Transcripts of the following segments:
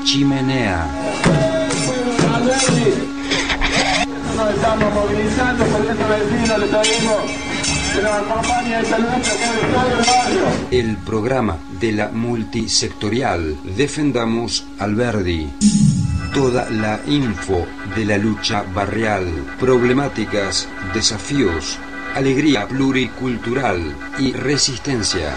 Chimenea. Nos estamos movilizando por estos vecinos, les pedimos que nos acompañen esta lucha que es todo el barrio. El programa de la multisectorial Defendamos Alberdi. Toda la info de la lucha barrial, problemáticas, desafíos, alegría pluricultural y resistencia.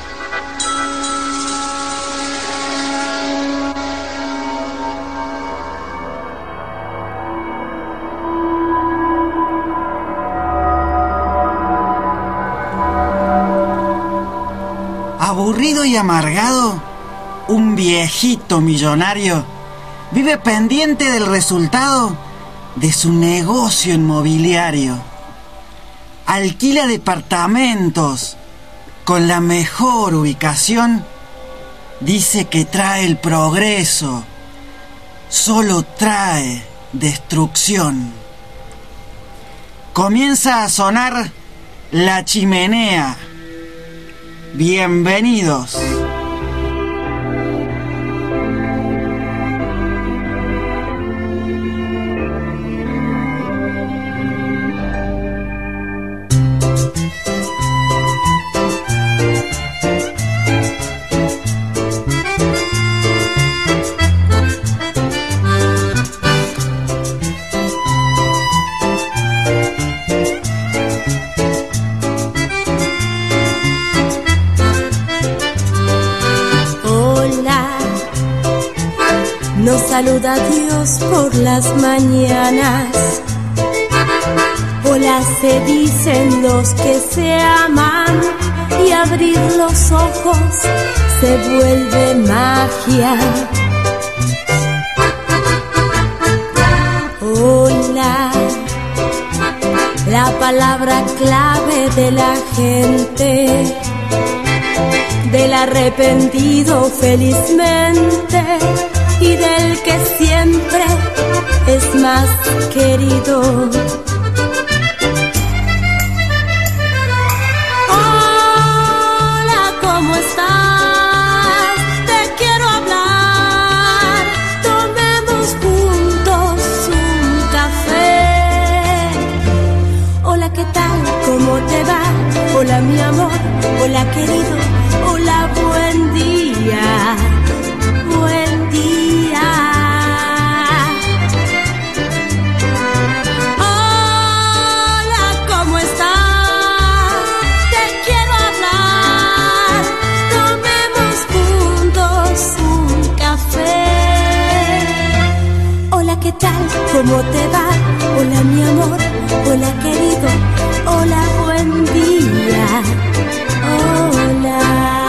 Aburrido y amargado, un viejito millonario vive pendiente del resultado de su negocio inmobiliario. Alquila departamentos con la mejor ubicación. Dice que trae el progreso, solo trae destrucción. Comienza a sonar La Chimenea. Bienvenidos. Saluda a Dios por las mañanas. Hola se dicen los que se aman y abrir los ojos se vuelve magia. Hola, la palabra clave de la gente, del arrepentido felizmente y del que siempre es más querido. Hola, ¿cómo estás? Te quiero hablar. Tomemos juntos un café. Hola, ¿qué tal? ¿Cómo te va? Hola, mi amor. Hola, querido. Hola, buen día. Buen día. Hola, ¿cómo estás? Te quiero hablar. Tomemos juntos un café. Hola, ¿qué tal? ¿Cómo te va? Hola, mi amor. Hola, querido. Hola, buen día. Hola.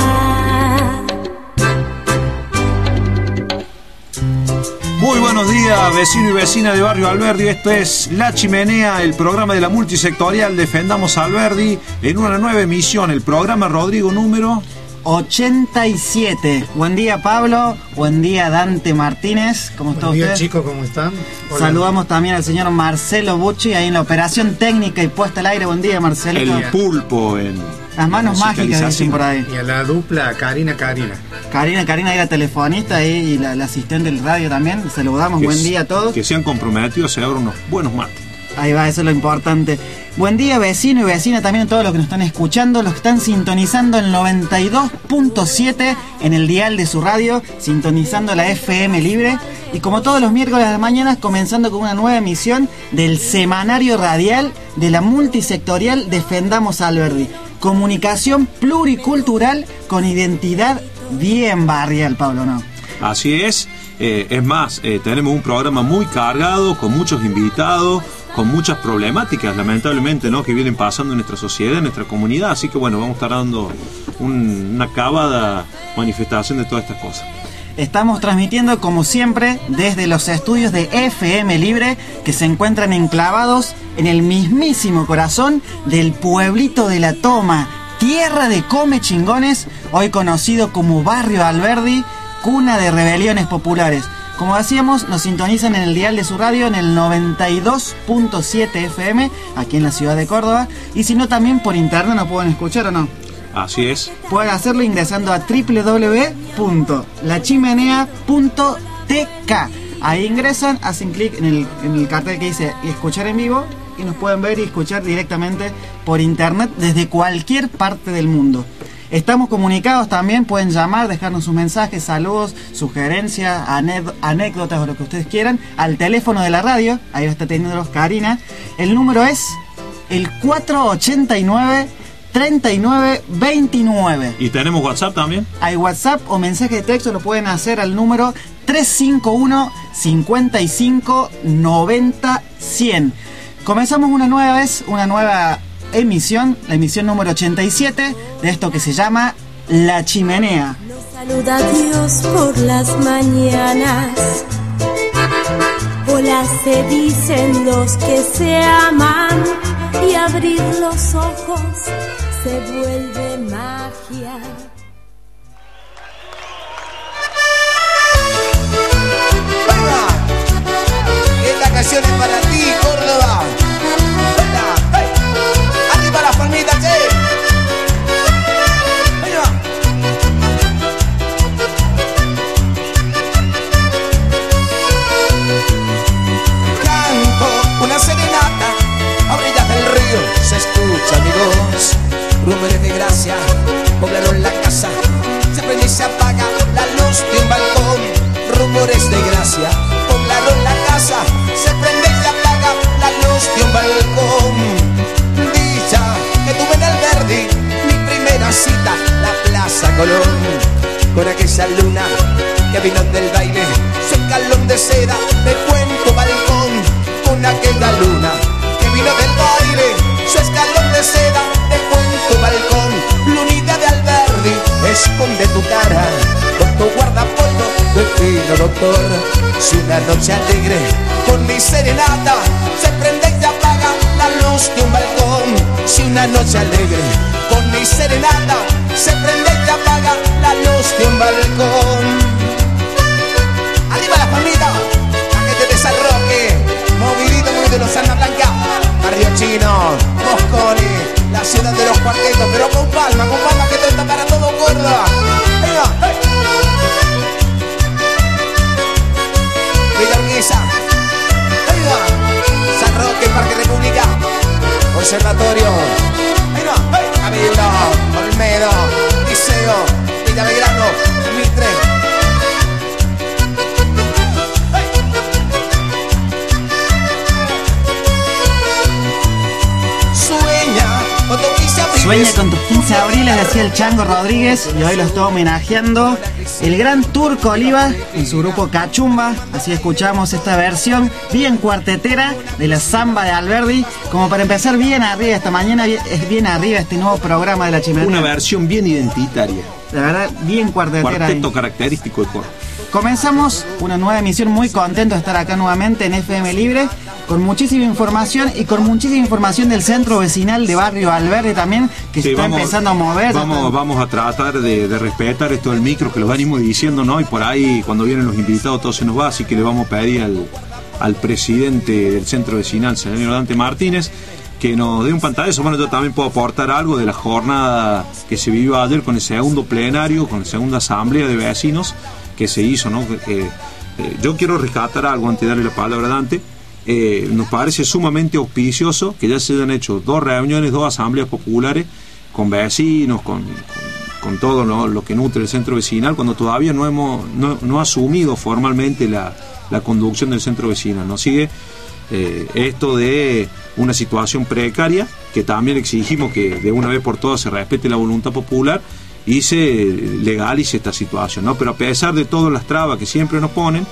Muy buenos días, vecino y vecina de Barrio Alberdi. Esto es La Chimenea, el programa de la multisectorial Defendamos Alberdi, en una nueva emisión, el programa Rodrigo número 87. Buen día, Pablo. Buen día, Dante Martínez. ¿Cómo está usted? Buen día, chicos, ¿cómo están? Hola. Saludamos también al señor Marcelo Bucci ahí en la operación técnica y puesta al aire. Buen día, Marcelito. El pulpo en las manos mágicas, dicen por ahí. Y a la dupla Karina, ahí la telefonista ahí, y la asistente del radio también. Saludamos, buen día a todos. Que se han comprometido a hacer unos buenos mates. Ahí va, eso es lo importante. Buen día, vecino y vecina, también a todos los que nos están escuchando, los que están sintonizando el 92.7 en el dial de su radio, sintonizando la FM Libre. Y como todos los miércoles a las mañanas, comenzando con una nueva emisión del semanario radial de la multisectorial Defendamos Alberdi. Comunicación pluricultural con identidad bien barrial, Pablo, ¿no? Así es. Es más, tenemos un programa muy cargado, con muchos invitados, con muchas problemáticas, lamentablemente, ¿no?, que vienen pasando en nuestra sociedad, en nuestra comunidad. Así que bueno, vamos a estar dando una acabada manifestación de todas estas cosas. Estamos transmitiendo, como siempre, desde los estudios de FM Libre, que se encuentran enclavados en el mismísimo corazón del pueblito de La Toma, tierra de come chingones, hoy conocido como Barrio Alberdi, cuna de rebeliones populares. Como decíamos, nos sintonizan en el dial de su radio en el 92.7 FM, aquí en la ciudad de Córdoba, y si no, también por internet nos pueden escuchar, ¿o no? Así es. Pueden hacerlo ingresando a www.lachimenea.tv. TK. Ahí ingresan, hacen clic en el cartel que dice escuchar en vivo y nos pueden ver y escuchar directamente por internet desde cualquier parte del mundo. Estamos comunicados también, pueden llamar, dejarnos sus mensajes, saludos, sugerencias, anécdotas o lo que ustedes quieran al teléfono de la radio. Ahí lo está teniendo Karina. El número es el 489-3929. ¿Y tenemos WhatsApp también? Hay WhatsApp o mensaje de texto, lo pueden hacer al número 351-55-90-100. Comenzamos una nueva emisión, la emisión número 87 de esto que se llama La Chimenea. Nos saluda Dios por las mañanas. Hola se dicen los que se aman y abrir los ojos se vuelve magia. ¡Venga! Esta canción es para ti, Córdoba. ¡Venga! ¡Hey! ¡Arriba las palmitas, che! ¡Venga! Canto una serenata a orillas del río, se escucha mi voz. Rumores de gracia poblaron la casa, se prende y se apaga la luz de un balcón. Rumores de gracia poblaron la casa, se prende y se apaga la luz de un balcón. Dicha que tuve en Alberdi, mi primera cita, la Plaza Colón, con aquella luna que vino del baile, su escalón de seda de cuento balcón, con aquella luna que vino del baile, su escalón de seda de cuento balcón. Lunita de Alberdi, esconde tu cara con tu guardapolvo de fino doctor. Si una noche alegre con mi serenata se prende y se apaga la luz de un balcón. Si una noche alegre con mi serenata se prende y se apaga la luz de un balcón. Arriba la familia, para que te desarroque, movidito muy de los Alma Blanca, Barrio Chino, Mosconi, la ciudad de los cuartetos, pero con palma que todo está para todo Córdoba. Venga, hey. Villa Urquiza, venga, San Roque, Parque República, Conservatorio, venga, hey. Cabildo, Olmedo, Liceo, Villa Belgrano, Mitre. Sueña con tus 15 abriles, decía el Chango Rodríguez, y hoy lo estoy homenajeando el gran Turco Oliva en su grupo Cachumba. Así escuchamos esta versión bien cuartetera de la samba de Alberdi, como para empezar bien arriba esta mañana, es bien arriba este nuevo programa de La Chimenea. Una versión bien identitaria. La verdad, bien cuartetera. Cuarteto característico de Córdoba. Comenzamos una nueva emisión, muy contento de estar acá nuevamente en FM Libre, con muchísima información y con muchísima información del centro vecinal de Barrio Alberdi también, que se está empezando a mover. Vamos a tratar de respetar esto del micro, que lo venimos diciendo, ¿no? Y por ahí, cuando vienen los invitados, todo se nos va, así que le vamos a pedir al presidente del centro vecinal, señor Dante Martínez, que nos dé un pantallazo. Bueno, yo también puedo aportar algo de la jornada que se vivió ayer con el segundo plenario, con la segunda asamblea de vecinos que se hizo, ¿no? Yo quiero rescatar algo antes de darle la palabra a Dante. Nos parece sumamente auspicioso que ya se hayan hecho 2 reuniones, 2 asambleas populares con vecinos, con todo, ¿no?, lo que nutre el centro vecinal, cuando todavía no ha asumido formalmente la conducción del centro vecinal. Nos sigue esto de una situación precaria, que también exigimos que de una vez por todas se respete la voluntad popular y se legalice esta situación, ¿no? Pero a pesar de todas las trabas que siempre nos ponen,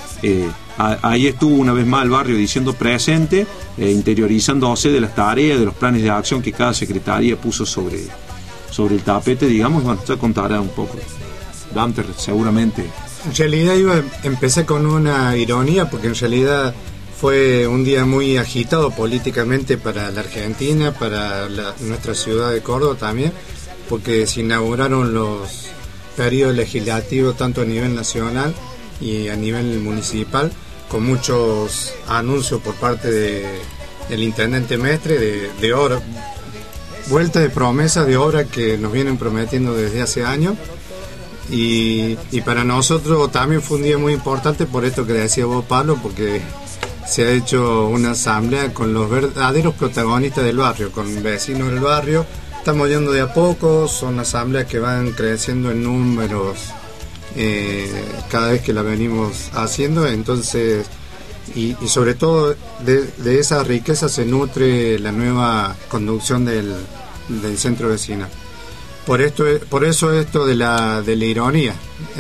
ahí estuvo una vez más el barrio diciendo presente, interiorizándose de las tareas, de los planes de acción que cada secretaría puso sobre el tapete, digamos. Bueno, ya contará un poco Dante seguramente. En realidad iba a empezar con una ironía, porque en realidad fue un día muy agitado políticamente para la Argentina, para nuestra ciudad de Córdoba también, porque se inauguraron los periodos legislativos tanto a nivel nacional y a nivel municipal, con muchos anuncios por parte del intendente Mestre de obra, vuelta de promesas de obra que nos vienen prometiendo desde hace años. y para nosotros también fue un día muy importante por esto que decía vos, Pablo, porque se ha hecho una asamblea con los verdaderos protagonistas del barrio, con vecinos del barrio. Estamos yendo de a poco, son asambleas que van creciendo en números cada vez que la venimos haciendo, entonces, y sobre todo de esa riqueza se nutre la nueva conducción del centro vecinal. Por eso esto de la ironía,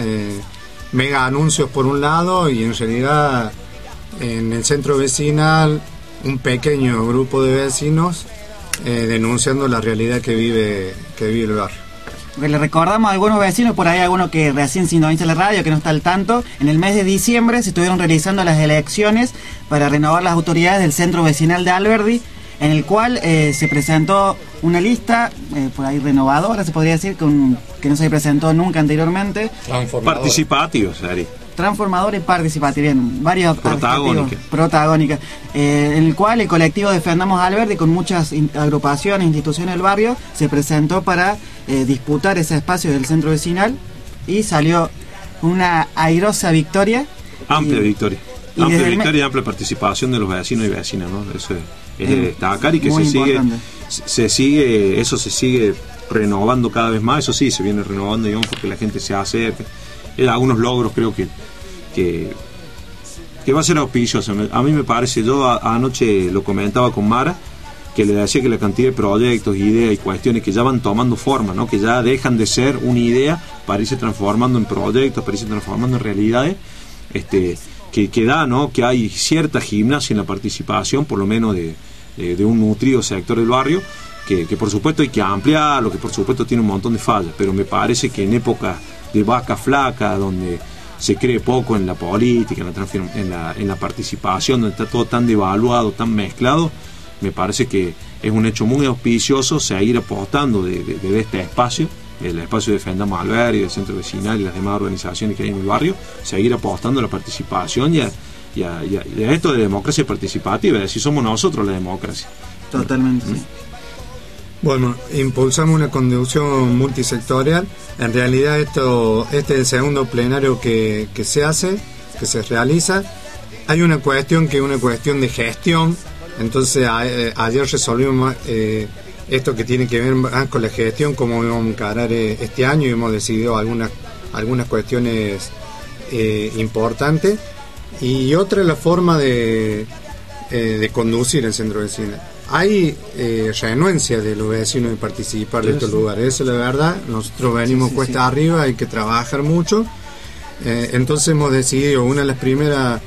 mega anuncios por un lado y en realidad en el centro vecinal un pequeño grupo de vecinos denunciando la realidad que vive el barrio. Porque le recordamos a algunos vecinos, por ahí alguno que recién sintoniza la radio, que no está al tanto, en el mes de diciembre se estuvieron realizando las elecciones para renovar las autoridades del centro vecinal de Alberdi, en el cual se presentó una lista, por ahí renovadora, se podría decir, que no se presentó nunca anteriormente. Participativa, Sari. Transformadora y participativa, bien, varios protagónicas, en el cual el colectivo Defendamos Alberdi, con muchas agrupaciones, instituciones del barrio, se presentó para disputar ese espacio del centro vecinal y salió una airosa victoria. Amplia victoria y amplia participación de los vecinos y vecinas, ¿no? Eso es de destacar y que se sigue renovando cada vez más. Eso sí, se viene renovando, digamos, porque la gente se acerca. Algunos logros creo que va a ser auspicioso. A mí me parece, yo anoche lo comentaba con Mara, que le decía que la cantidad de proyectos, ideas y cuestiones que ya van tomando forma, ¿no? Que ya dejan de ser una idea para irse transformando en proyectos, para irse transformando en realidades, que da, ¿no? Que hay cierta gimnasia en la participación, por lo menos de un nutrido sector del barrio, que por supuesto hay que ampliarlo, que por supuesto tiene un montón de fallas, pero me parece que en época de vaca flaca, donde se cree poco en la política, en la participación, donde está todo tan devaluado, tan mezclado, me parece que es un hecho muy auspicioso seguir apostando de este espacio, el espacio de Defendamos Alberdi, el centro vecinal y las demás organizaciones que hay en el barrio, seguir apostando a la participación y a esto de democracia participativa, es decir, somos nosotros la democracia. Totalmente, sí. Bueno, impulsamos una conducción multisectorial. En realidad este es el segundo plenario que se realiza. Hay una cuestión que es una cuestión de gestión. Entonces ayer resolvimos esto que tiene que ver más con la gestión, cómo vamos a encarar este año, y hemos decidido algunas cuestiones importantes. Y otra es la forma de conducir el centro vecinal. Hay renuencia de los vecinos de participar de estos lugares, eso es la verdad. Nosotros venimos cuesta arriba, hay que trabajar mucho. Entonces hemos decidido, una de las primeras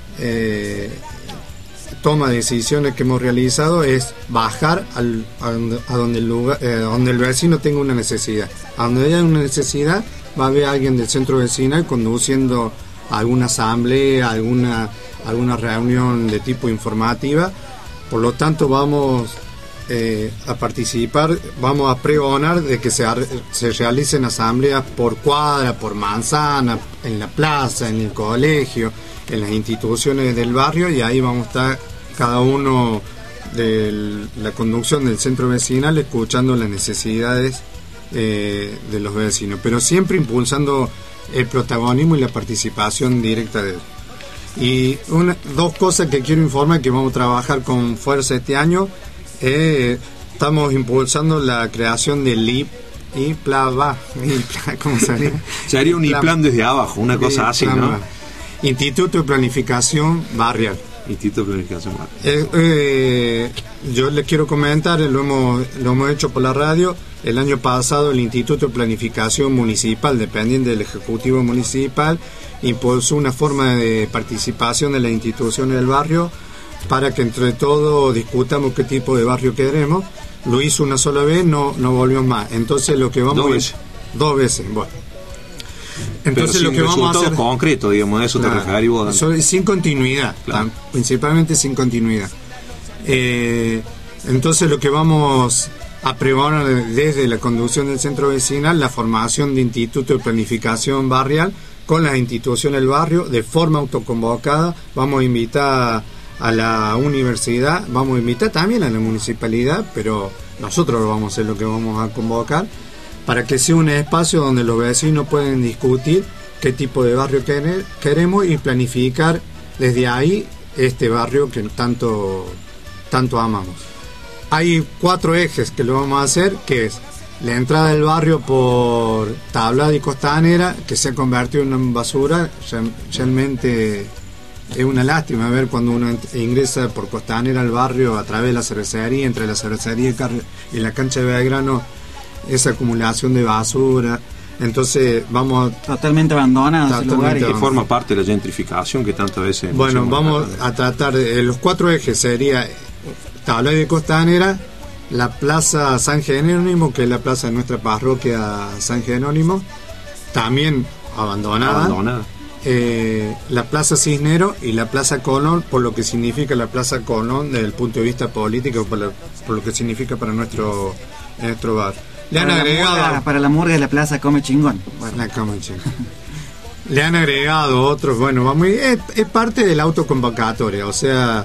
toma de decisiones que hemos realizado es bajar a donde el vecino tenga una necesidad. A donde haya una necesidad va a haber alguien del centro vecinal conduciendo alguna asamblea, alguna reunión de tipo informativa. Por lo tanto vamos a participar, vamos a pregonar de que se realicen asambleas por cuadra, por manzana, en la plaza, en el colegio, en las instituciones del barrio, y ahí vamos a estar cada uno de la conducción del centro vecinal escuchando las necesidades de los vecinos, pero siempre impulsando el protagonismo y la participación directa de él. Y dos cosas que quiero informar que vamos a trabajar con fuerza este año. Estamos impulsando la creación del ¿cómo sería? Sería un IPLAN desde abajo, una cosa así, ¿no? Instituto de Planificación Barrial. Instituto de Planificación Barrial. Yo les quiero comentar, lo hemos hecho por la radio. El año pasado el Instituto de Planificación Municipal, dependiente del Ejecutivo Municipal, impulsó una forma de participación de las instituciones del barrio para que entre todos discutamos qué tipo de barrio queremos. Lo hizo una sola vez, no volvió más. Entonces lo que vamos dos veces, bueno. Entonces pero lo que vamos a hacer concreto, digamos, de eso te referís vos. Sin continuidad, principalmente sin continuidad. Entonces lo que vamos a pregonar desde la conducción del centro vecinal, la formación de instituto de planificación barrial con las instituciones del barrio de forma autoconvocada. Vamos a invitar a la universidad, vamos a invitar también a la municipalidad, pero nosotros vamos a hacer lo que vamos a convocar, para que sea un espacio donde los vecinos pueden discutir qué tipo de barrio queremos y planificar desde ahí este barrio que tanto amamos. Hay 4 ejes que lo vamos a hacer, que es la entrada del barrio por Tablada y Costanera, que se ha convertido en una basura. Realmente es una lástima ver cuando uno ingresa por Costanera al barrio a través de la cervecería, entre la cervecería y la cancha de Belgrano, esa acumulación de basura. Entonces vamos totalmente abandonado ese lugar, y forma parte de la gentrificación que tantas veces vamos a tratar de los 4 ejes. Sería Tablada y Costanera, la Plaza San Jerónimo, que es la plaza de nuestra parroquia San Jerónimo, también abandonada. La Plaza Cisnero y la Plaza Colón, por lo que significa la Plaza Colón desde el punto de vista político, por lo que significa para nuestro bar. Le han agregado para la murga de la plaza Come Chingón. Bueno. La Come Chingón. Le han agregado otros, es parte de la autoconvocatoria, o sea,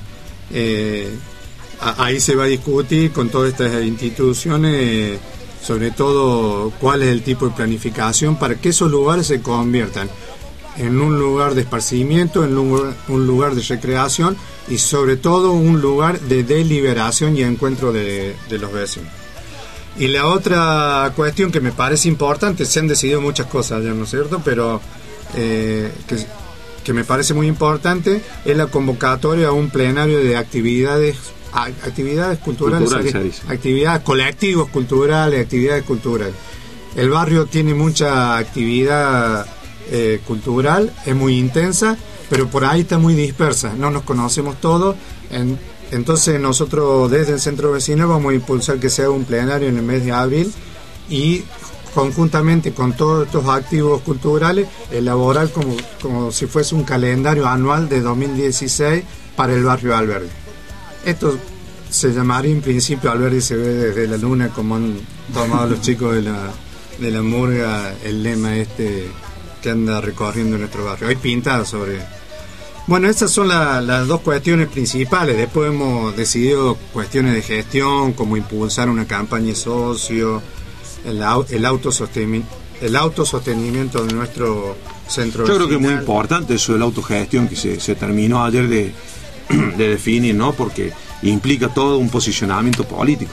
ahí se va a discutir con todas estas instituciones, sobre todo cuál es el tipo de planificación para que esos lugares se conviertan en un lugar de esparcimiento, en un lugar de recreación y sobre todo un lugar de deliberación y encuentro de los vecinos. Y la otra cuestión que me parece importante, se han decidido muchas cosas ya, ¿no es cierto? Pero que me parece muy importante es la convocatoria a un plenario de actividades culturales, actividades, colectivos culturales, actividades culturales. El barrio tiene mucha actividad cultural, es muy intensa, pero por ahí está muy dispersa, no nos conocemos todos. Entonces nosotros desde el centro vecinal vamos a impulsar que se haga un plenario en el mes de abril y conjuntamente con todos estos activos culturales elaborar como si fuese un calendario anual de 2016 para el barrio Alberdi. Esto se llamaría en principio Alberdi se ve desde la luna, como han tomado los chicos de la murga el lema que anda recorriendo nuestro barrio. Hay pintadas sobre... Bueno, esas son las 2 cuestiones principales. Después hemos decidido cuestiones de gestión, como impulsar una campaña de socio, el autosostenimiento de nuestro centro vecinal. Yo creo que es muy importante eso de la autogestión que se terminó ayer de definir, ¿no? Porque implica todo un posicionamiento político.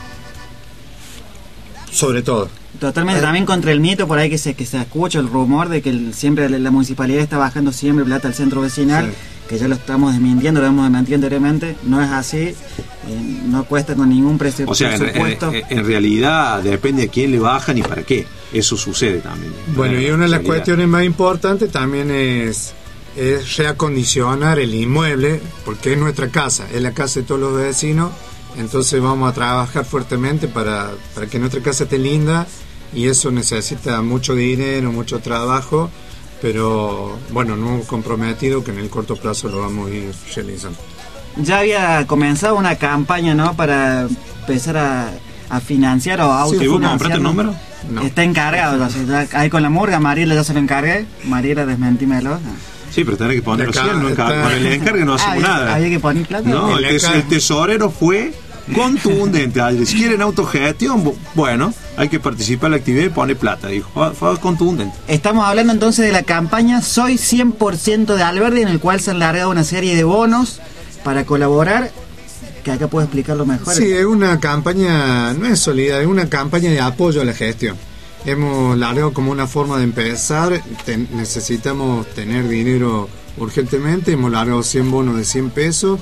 Sobre todo. Totalmente, también contra el mito por ahí que se escucha el rumor de que siempre la municipalidad está bajando siempre plata al centro vecinal, sí. Que ya lo estamos desmintiendo, lo hemos desmentido anteriormente, no es así, no cuesta con ningún presupuesto. O sea, en realidad depende de quién le bajan y para qué, eso sucede también. Bueno, y una de las cuestiones más importantes también es reacondicionar el inmueble, porque es nuestra casa, es la casa de todos los vecinos. Entonces vamos a trabajar fuertemente para que nuestra casa esté linda, y eso necesita mucho dinero, mucho trabajo, pero bueno, no hemos comprometido que en el corto plazo lo vamos a ir realizando. Ya había comenzado una campaña, ¿no?, para empezar a financiar o autofinanciar. ¿Y vos compraste el número? No. Está encargado, ahí con la murga, Mariela ya se lo encargué, Mariela desmentímelo. Sí, pero tenés que ponerlo así, con el encargue no hacemos nada. Había que poner plata. No, el tesorero fue contundente. Si quieren autogestión, bueno, hay que participar en la actividad y poner plata. Dijo, fue contundente. Estamos hablando entonces de la campaña Soy 100% de Alberdi, en el cual se han largado una serie de bonos para colaborar, que acá puedo explicarlo mejor. Sí, es una campaña, no es solidaria, es una campaña de apoyo a la gestión. Hemos largado como una forma de empezar, necesitamos tener dinero urgentemente, hemos largado 100 bonos de 100 pesos.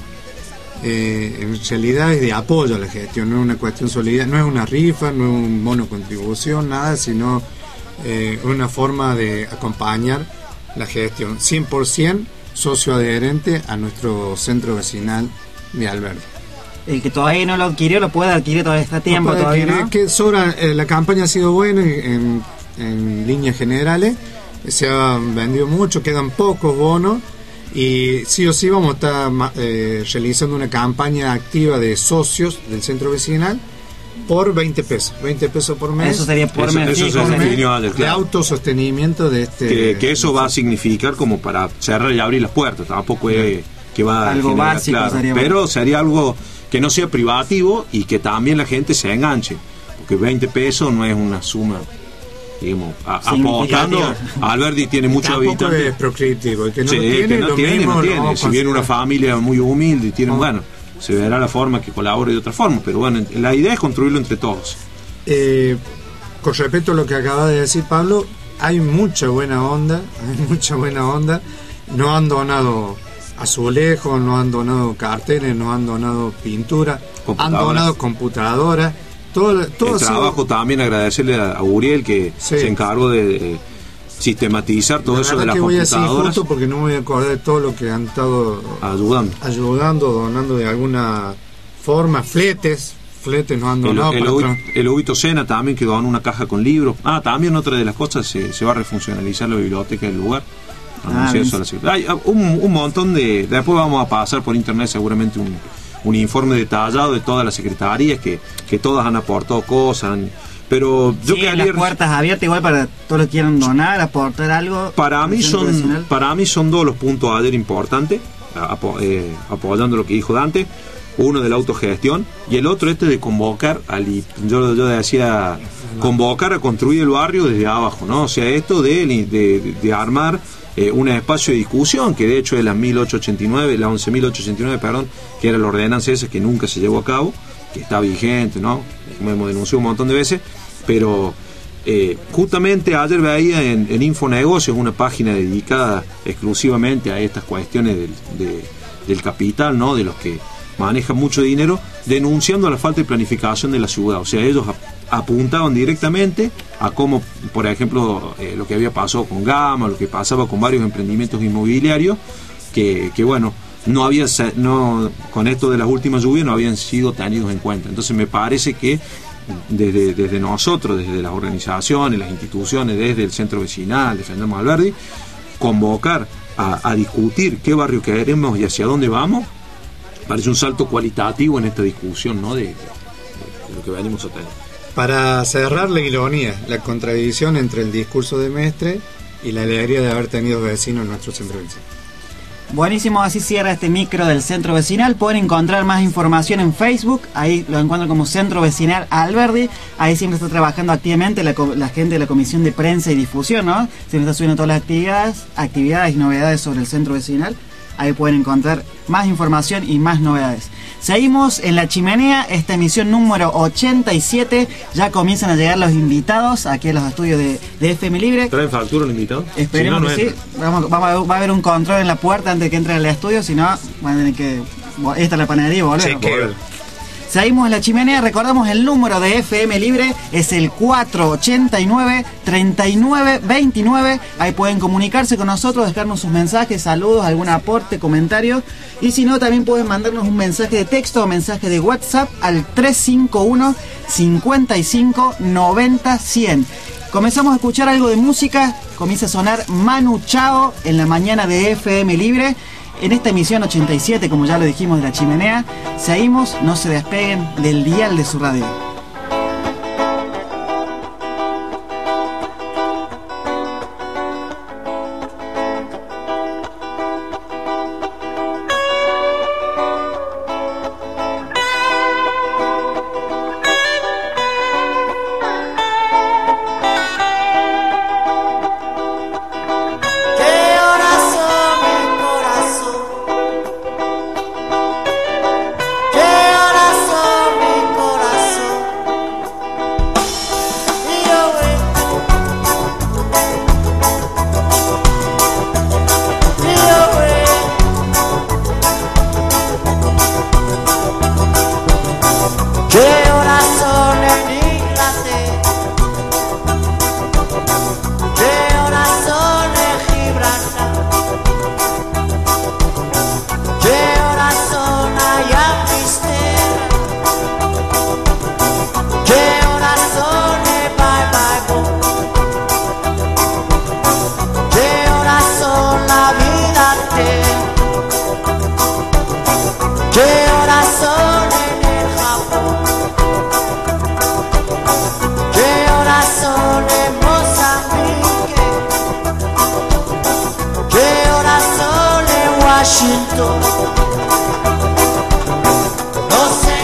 En realidad es de apoyo a la gestión, no es una cuestión solidaria, no es una rifa, no es un bono contribución, nada, sino una forma de acompañar la gestión. 100% socio adherente a nuestro centro vecinal de Alberdi. El que todavía no lo adquirió lo puede adquirir, todavía está a tiempo, todavía no. Que sobra, la campaña ha sido buena en líneas generales, se ha vendido mucho, quedan pocos bonos. Y sí o sí vamos a estar realizando una campaña activa de socios del centro vecinal por 20 pesos por mes. Eso sería por mes. Eso se definió ayer, claro. De autosostenimiento de que eso va a significar como para cerrar y abrir las puertas. Tampoco es que va algo a generar, básico, claro, sería pero sería algo que no sea privativo y que también la gente se enganche, porque 20 pesos no es una suma digamos, apostando. Alberdi tiene muchos Tampoco habitantes. es proscriptivo, el que no Sí, lo tiene, que no lo tiene, mismo no lo tiene. vamos a Si viene una considerar. familia muy humilde y tiene, bueno, se verá la forma que colabore de otra forma, pero bueno, la idea es construirlo entre todos. Con respecto a lo que acaba de decir Pablo, hay mucha buena onda, no han donado azulejos, no han donado carteles, no han donado pintura, han donado computadoras, todo El ha sido- trabajo también agradecerle a Uriel que Sí. se encargó de sistematizar todo La eso de verdad las que voy a decir computadoras, justo porque no me voy a acordar de todo lo que han estado ayudando. donando de alguna forma, fletes nos han donado El Ubito Sena también que donó una caja con libros. También otra de las cosas, se va a refuncionalizar la biblioteca del lugar. Anuncié eso a la secretaria. Hay un montón de... Después vamos a pasar por internet seguramente un informe detallado de todas las secretarías que todas han aportado cosas. Pero yo Sí, quedaría... las puertas abiertas igual para todos los que quieran donar, aportar algo. Para mí Nacional. son dos los puntos ayer importantes, apoyando lo que dijo Dante. Uno de la autogestión y el otro de convocar yo decía convocar a construir el barrio desde abajo, ¿no? O sea, esto de armar un espacio de discusión, que de hecho es la 11.889, perdón, que era la ordenanza esa que nunca se llevó a cabo, que está vigente, ¿no? Como hemos denunciado un montón de veces, pero justamente ayer veía en Infonegocios una página dedicada exclusivamente a estas cuestiones del capital, ¿no? De los que manejan mucho dinero, denunciando la falta de planificación de la ciudad. O sea, ellos apuntaban directamente a cómo, por ejemplo, lo que había pasado con Gama, lo que pasaba con varios emprendimientos inmobiliarios, que bueno, con esto de las últimas lluvias no habían sido tenidos en cuenta. Entonces me parece que desde nosotros, desde las organizaciones, las instituciones, desde el centro vecinal, Defendamos Alberdi, convocar a discutir qué barrio queremos y hacia dónde vamos, parece un salto cualitativo en esta discusión, ¿no? de lo que venimos a tener. Para cerrar la ironía, la contradicción entre el discurso de Mestre y la alegría de haber tenido vecinos en nuestro centro vecinal. Buenísimo, así cierra este micro del Centro Vecinal. Pueden encontrar más información en Facebook, ahí lo encuentran como Centro Vecinal Alberdi. Ahí siempre está trabajando activamente la gente de la Comisión de Prensa y Difusión, ¿no? Siempre está subiendo todas las actividades y novedades sobre el Centro Vecinal. Ahí pueden encontrar más información y más novedades. Seguimos en La Chimenea, esta emisión número 87. Ya comienzan a llegar los invitados aquí a los estudios de FM Libre. ¿Traen factura los invitados? Esperemos Si no, que sí. Va a haber un control en la puerta antes de que entren al estudio, si no, van a tener que... Esta es la panadería y volver. Seguimos en La Chimenea, recordamos el número de FM Libre, es el 489-3929. Ahí pueden comunicarse con nosotros, dejarnos sus mensajes, saludos, algún aporte, comentario. Y si no, también pueden mandarnos un mensaje de texto o mensaje de WhatsApp al 351-55-90-100. Comenzamos a escuchar algo de música, comienza a sonar Manu Chao en la mañana de FM Libre. En esta emisión 87, como ya lo dijimos, de La Chimenea, seguimos, no se despeguen del dial de su radio.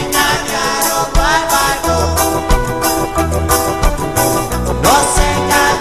Nos engañaron,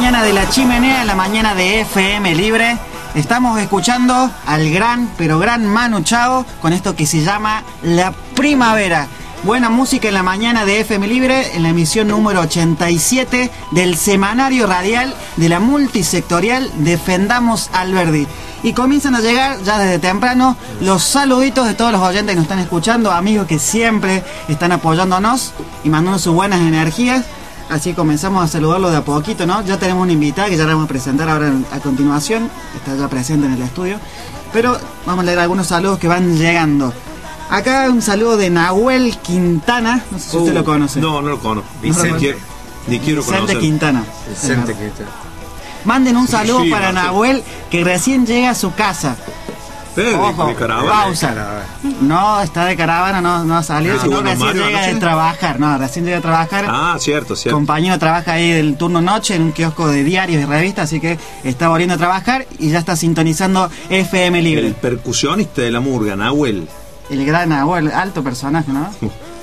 mañana de La Chimenea, en la mañana de FM Libre. Estamos escuchando al gran, pero gran Manu Chao con esto que se llama La Primavera. Buena música en la mañana de FM Libre, en la emisión número 87 del semanario radial de la multisectorial Defendamos Alberdi. Y comienzan a llegar ya desde temprano los saluditos de todos los oyentes que nos están escuchando, amigos que siempre están apoyándonos y mandándonos sus buenas energías. Así comenzamos a saludarlo de a poquito, ¿no? Ya tenemos una invitada que ya la vamos a presentar ahora a continuación, está ya presente en el estudio. Pero vamos a leer algunos saludos que van llegando. Acá un saludo de Nahuel Quintana, no sé si usted lo conoce. No lo conozco. Vicente conocer. Quintana. Vicente Quintana. Manden un saludo para sí. Nahuel, que recién llega a su casa. Ojo, de caravana. pausa. No está de caravana, no ha salido, sino recién llega de trabajar. No, recién llega a trabajar. Ah, cierto. Compañero trabaja ahí del turno noche en un kiosco de diarios y revistas, así que está volviendo a trabajar y ya está sintonizando FM Libre. El percusionista de la murga, Nahuel. El gran Nahuel, alto personaje, ¿no?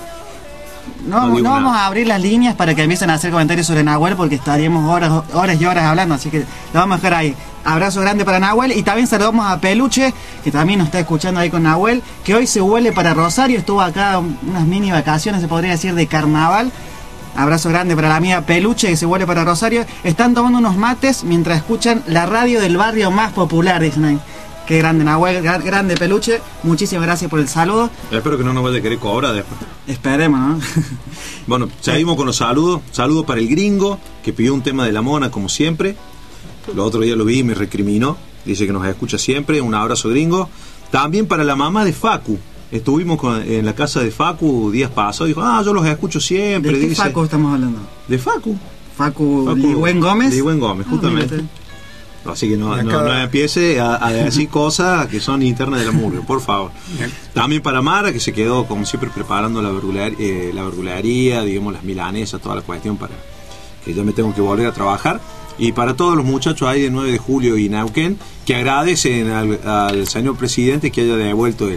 No digo vamos nada. a abrir las líneas para que empiecen a hacer comentarios sobre Nahuel, porque estaríamos horas y horas hablando, así que lo vamos a dejar ahí. Abrazo grande para Nahuel y también saludamos a Peluche, que también nos está escuchando ahí con Nahuel, que hoy se vuelve para Rosario, estuvo acá unas mini vacaciones, se podría decir, de carnaval. Abrazo grande para la amiga Peluche, que se vuelve para Rosario. Están tomando unos mates mientras escuchan la radio del barrio más popular, dicen ahí. Qué grande Nahuel, grande Peluche, muchísimas gracias por el saludo. Espero que no nos vaya a querer cobrar después. Esperemos, ¿no? Bueno, seguimos con los saludos. Saludos para el gringo, que pidió un tema de la mona, como siempre. El otro día lo vi y me recriminó. Dice que nos escucha siempre. Un abrazo, gringo. También para la mamá de Facu. Estuvimos en la casa de Facu días pasados. Dijo, yo los escucho siempre. ¿De qué dice, Facu estamos hablando? De Facu. Facu Ligüen Gómez. Ligüen Gómez, justamente. Así que no empiece a decir cosas que son internas de la murga, por favor. También para Mara, que se quedó como siempre preparando la verdulería, digamos las milanesas, toda la cuestión, para que yo me tengo que volver a trabajar. Y para todos los muchachos ahí de 9 de julio y Neuquén, que agradecen al señor presidente que haya devuelto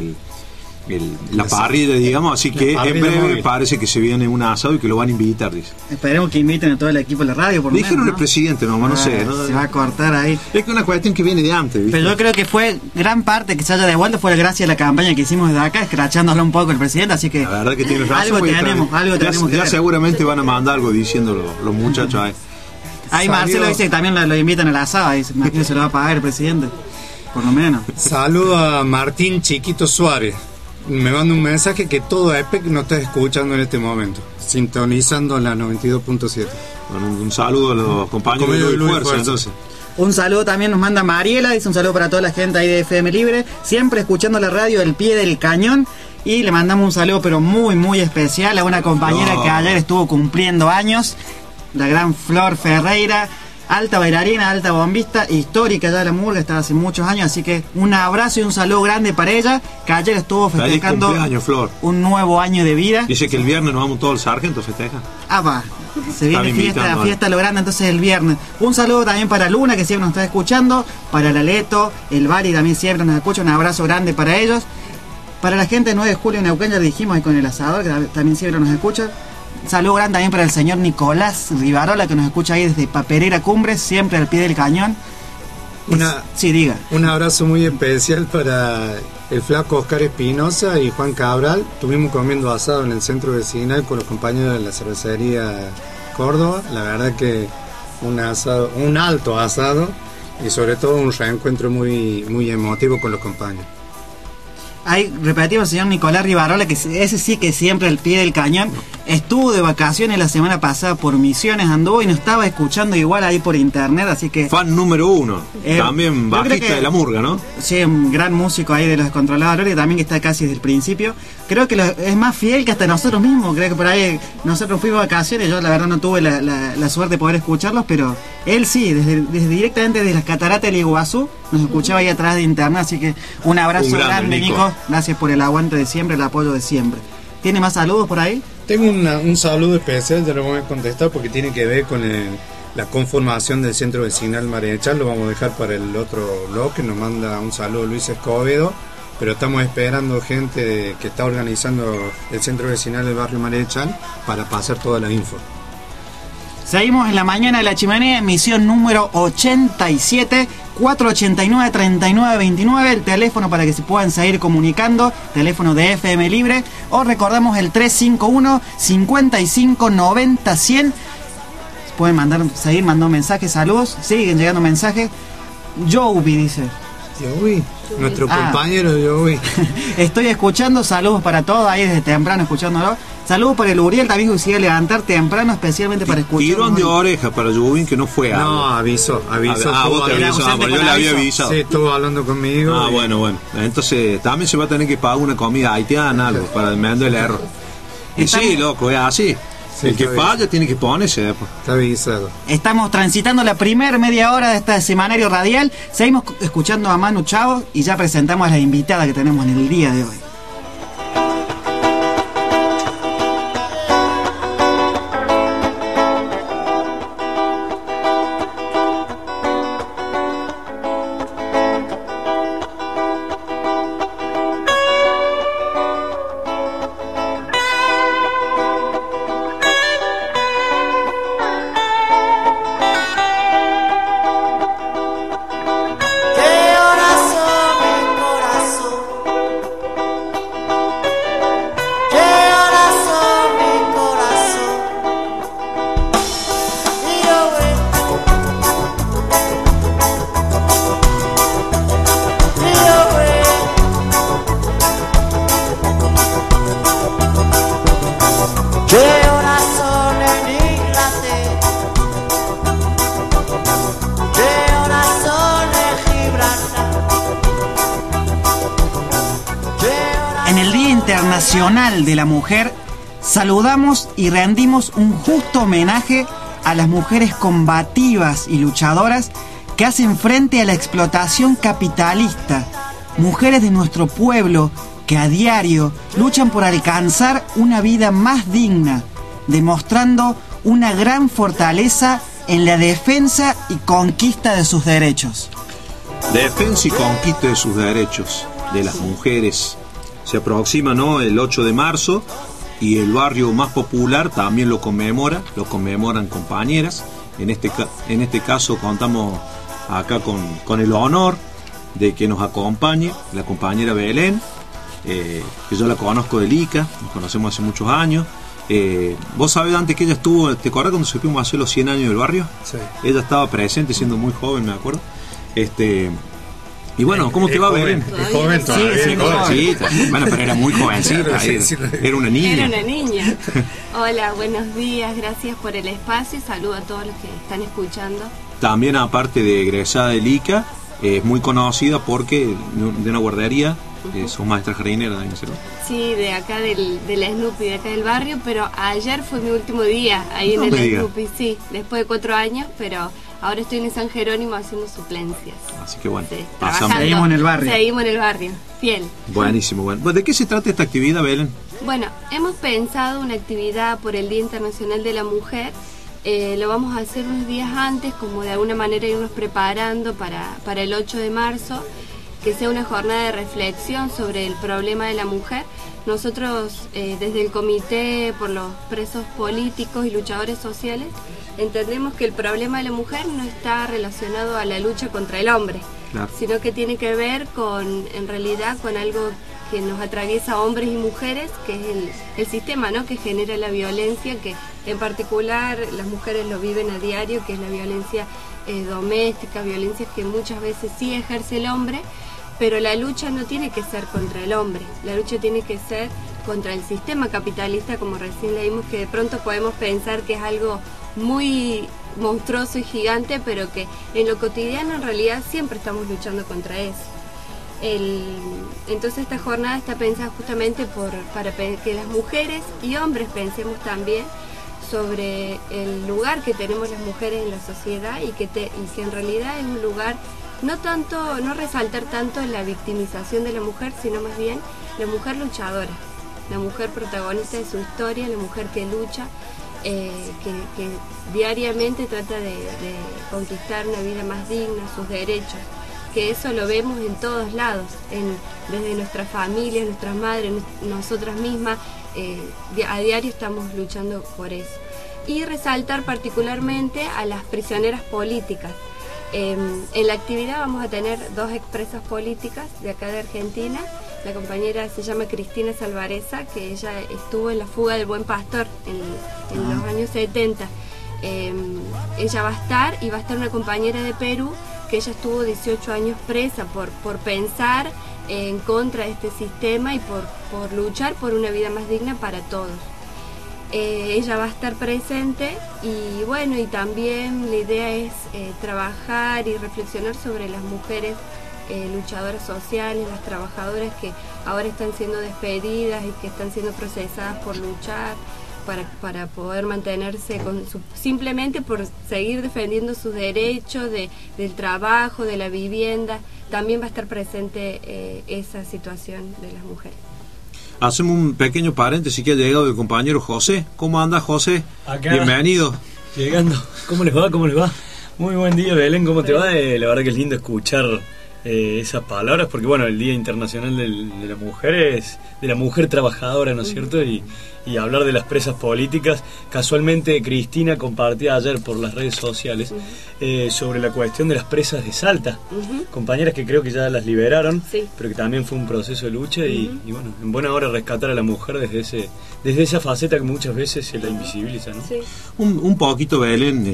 la parrilla, digamos, así que en breve móvil. Parece que se viene un asado y que lo van a invitar, dice. Esperemos que inviten a todo el equipo de la radio, por lo dijeron menos, ¿no? El presidente, no sé. ¿No? Se va a cortar ahí. Es que una cuestión que viene de antes, ¿viste? Pero yo creo que fue gran parte que se haya devuelto fue gracias a la campaña que hicimos desde acá, escrachándolo un poco el presidente, así que... La verdad que tienes razón. algo tenemos que ya ver. seguramente van a mandar algo diciendo los muchachos ahí. Ahí Marcelo dice que también lo invitan al asado, dice, imagínate, se lo va a pagar el presidente, por lo menos. Saludo a Martín Chiquito Suárez. Me manda un mensaje que todo EPEC nos está escuchando en este momento, sintonizando la 92.7. Bueno, un saludo a los compañeros de Luis Fuerza, entonces. Un saludo también nos manda Mariela, dice un saludo para toda la gente ahí de FM Libre, siempre escuchando la radio del pie del cañón. Y le mandamos un saludo pero muy muy especial a una compañera que ayer estuvo cumpliendo años, la gran Flor Ferreira, alta bailarina, alta bombista, histórica ya de la murga, está hace muchos años, así que un abrazo y un saludo grande para ella, que ayer estuvo festejando un nuevo año de vida. Dice que el viernes nos vamos todos al sargento, festeja. Se viene fiesta lo grande, entonces el viernes. Un saludo también para Luna, que siempre nos está escuchando, para Laleto, el Bari también siempre nos escucha, un abrazo grande para ellos. Para la gente de 9 de julio en Neuquén, ya dijimos ahí con el asador, que también siempre nos escucha. Saludo grande también para el señor Nicolás Rivarola, que nos escucha ahí desde Paperera Cumbres, siempre al pie del cañón. Sí, diga. Un abrazo muy especial para el flaco Oscar Espinosa y Juan Cabral. Estuvimos comiendo asado en el centro vecinal con los compañeros de la cervecería Córdoba. La verdad que un alto asado y sobre todo un reencuentro muy, muy emotivo con los compañeros. Ahí repetimos, señor Nicolás Rivarola, que ese sí que siempre al pie del cañón. Estuvo de vacaciones la semana pasada por Misiones, anduvo y nos estaba escuchando igual ahí por internet, así que... Fan número 1, también bajista de la murga, ¿no? Sí, un gran músico ahí de los Descontroladores, también que está casi desde el principio. Creo que es más fiel que hasta nosotros mismos, creo que por ahí nosotros fuimos de vacaciones, yo la verdad no tuve la suerte de poder escucharlos, pero él sí, desde directamente desde las cataratas del Iguazú, nos escuchaba ahí atrás de internet, así que un abrazo grande, Nico. Gracias por el aguante de siempre, el apoyo de siempre. ¿Tiene más saludos por ahí? Tengo un saludo especial, ya lo voy a contestar porque tiene que ver con la conformación del Centro Vecinal Marechal. Lo vamos a dejar para el otro bloque. Nos manda un saludo Luis Escobedo, pero estamos esperando gente que está organizando el Centro Vecinal del barrio Marechal para pasar toda la info. Seguimos en la mañana de la chimenea, emisión número 87, 489-3929, el teléfono para que se puedan seguir comunicando, teléfono de FM Libre, o recordamos el 351-5590-100. Pueden seguir mandando mensajes, saludos, siguen llegando mensajes. Joby dice. Joby, nuestro compañero Joby. Estoy escuchando, saludos para todos ahí desde temprano escuchándolo. Saludos para el Uriel también, que sigue levantar temprano especialmente para escuchar. Tirón de oreja para Joby, que no fue algo. No, avisó. Vos te avisó, yo le había avisado. Sí, estuvo hablando conmigo. Bueno. Entonces también se va a tener que pagar una comida haitiana, algo, para enmendar el error. Y sí, loco, es así. Sí, el que falla tiene que ponerse después. Está avisado. Estamos transitando la primera media hora de este semanario radial. Seguimos escuchando a Manu Chao y ya presentamos a la invitada que tenemos en el día de hoy. De la mujer, saludamos y rendimos un justo homenaje a las mujeres combativas y luchadoras que hacen frente a la explotación capitalista, mujeres de nuestro pueblo que a diario luchan por alcanzar una vida más digna, demostrando una gran fortaleza en la defensa y conquista de sus derechos. Defensa y conquista de sus derechos de las mujeres. Se aproxima, ¿no?, el 8 de marzo y el barrio más popular también lo conmemoran compañeras. En este caso contamos acá con el honor de que nos acompañe la compañera Belén, que yo la conozco de Ica, nos conocemos hace muchos años. Vos sabés, antes que ella estuvo, ¿te acordás cuando se fuimos a hacer los 100 años del barrio? Sí. Ella estaba presente siendo muy joven, me acuerdo. Y bueno, ¿cómo te va, Belén? Es joven todavía. Sí, bueno, pero era muy jovencita, era una niña. Era una niña. Hola, buenos días, gracias por el espacio y saludo a todos los que están escuchando. También, aparte de egresada del ICA, es muy conocida porque de una guardería, sos maestra jardinera, ¿no? Sí, de acá de la Snoopy, de acá del barrio, pero ayer fue mi último día ahí en el Snoopy, sí, después de 4 años, pero ahora estoy en San Jerónimo haciendo suplencias. Así que bueno, sí, seguimos en el barrio. Seguimos en el barrio, fiel. Buenísimo, bueno. ¿De qué se trata esta actividad, Belén? Bueno, hemos pensado una actividad por el Día Internacional de la Mujer. Lo vamos a hacer unos días antes, como de alguna manera irnos preparando para el 8 de marzo, que sea una jornada de reflexión sobre el problema de la mujer. Nosotros, desde el Comité por los Presos Políticos y Luchadores Sociales, entendemos que el problema de la mujer no está relacionado a la lucha contra el hombre, claro, sino que tiene que ver en realidad con algo que nos atraviesa a hombres y mujeres, que es el sistema, ¿no?, que genera la violencia, que en particular las mujeres lo viven a diario, que es la violencia doméstica, violencias que muchas veces sí ejerce el hombre, pero la lucha no tiene que ser contra el hombre, la lucha tiene que ser contra el sistema capitalista, como recién leímos, que de pronto podemos pensar que es algo muy monstruoso y gigante, pero que en lo cotidiano en realidad siempre estamos luchando contra eso. Entonces esta jornada está pensada justamente para que las mujeres y hombres pensemos también sobre el lugar que tenemos las mujeres en la sociedad y que en realidad es un lugar no resaltar tanto la victimización de la mujer, sino más bien la mujer luchadora, la mujer protagonista de su historia, la mujer que lucha, que diariamente trata de conquistar una vida más digna, sus derechos, que eso lo vemos en todos lados, desde nuestras familias, nuestras madres, nosotras mismas, a diario estamos luchando por eso. y resaltar particularmente a las prisioneras políticas. En la actividad vamos a tener 2 expresas políticas de acá de Argentina. La compañera se llama Cristina Salvareza, que ella estuvo en la fuga del Buen Pastor en los años 70. Ella va a estar, y va a estar una compañera de Perú, que ella estuvo 18 años presa por pensar en contra de este sistema y por luchar por una vida más digna para todos. Ella va a estar presente y bueno, y también la idea es trabajar y reflexionar sobre las mujeres luchadoras sociales, las trabajadoras que ahora están siendo despedidas y que están siendo procesadas por luchar para poder mantenerse simplemente por seguir defendiendo sus derechos del trabajo, de la vivienda. También va a estar presente esa situación de las mujeres. Hacemos un pequeño paréntesis que ha llegado el compañero José. ¿Cómo anda, José? Acá, bienvenido. Llegando. ¿Cómo les va? ¿Cómo les va? Muy buen día, Belén. ¿Cómo te va? La verdad que es lindo escuchar esas palabras, porque bueno, el Día Internacional de la Mujer es de la mujer trabajadora, ¿no es cierto? Y hablar de las presas políticas. Casualmente Cristina compartía ayer por las redes sociales sobre la cuestión de las presas de Salta, compañeras que creo que ya las liberaron, pero que también fue un proceso de lucha y bueno, en buena hora rescatar a la mujer desde esa faceta que muchas veces se la invisibiliza, ¿no? Un poquito, Belén,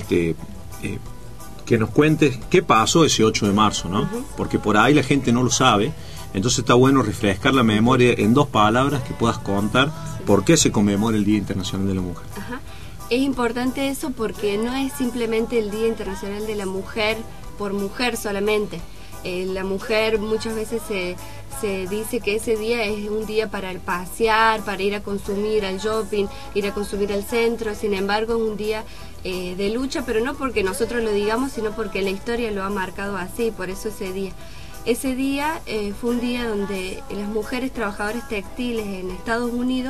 que nos cuentes qué pasó ese 8 de marzo, ¿no? Porque por ahí la gente no lo sabe, entonces está bueno refrescar la memoria en 2 palabras que puedas contar por qué se conmemora el Día Internacional de la Mujer. Es importante eso porque no es simplemente el Día Internacional de la Mujer por mujer solamente. La mujer muchas veces se dice que ese día es un día para el pasear, para ir a consumir al shopping, ir a consumir al centro. Sin embargo, es un día de lucha, pero no porque nosotros lo digamos, sino porque la historia lo ha marcado así. Por eso ese día fue un día donde las mujeres trabajadoras textiles en Estados Unidos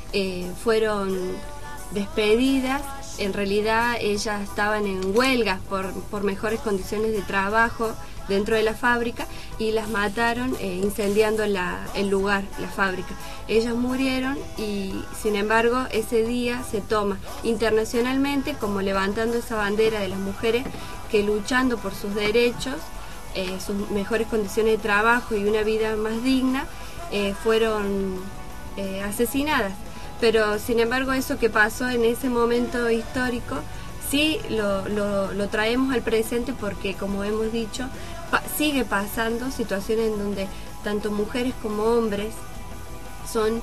fueron despedidas. En realidad ellas estaban en huelgas por mejores condiciones de trabajo dentro de la fábrica y las mataron incendiando el lugar, la fábrica. Ellas murieron y sin embargo ese día se toma internacionalmente como levantando esa bandera de las mujeres que luchando por sus derechos, sus mejores condiciones de trabajo y una vida más digna fueron asesinadas. Pero sin embargo eso que pasó en ese momento histórico sí lo traemos al presente porque, como hemos dicho, sigue pasando situaciones en donde tanto mujeres como hombres son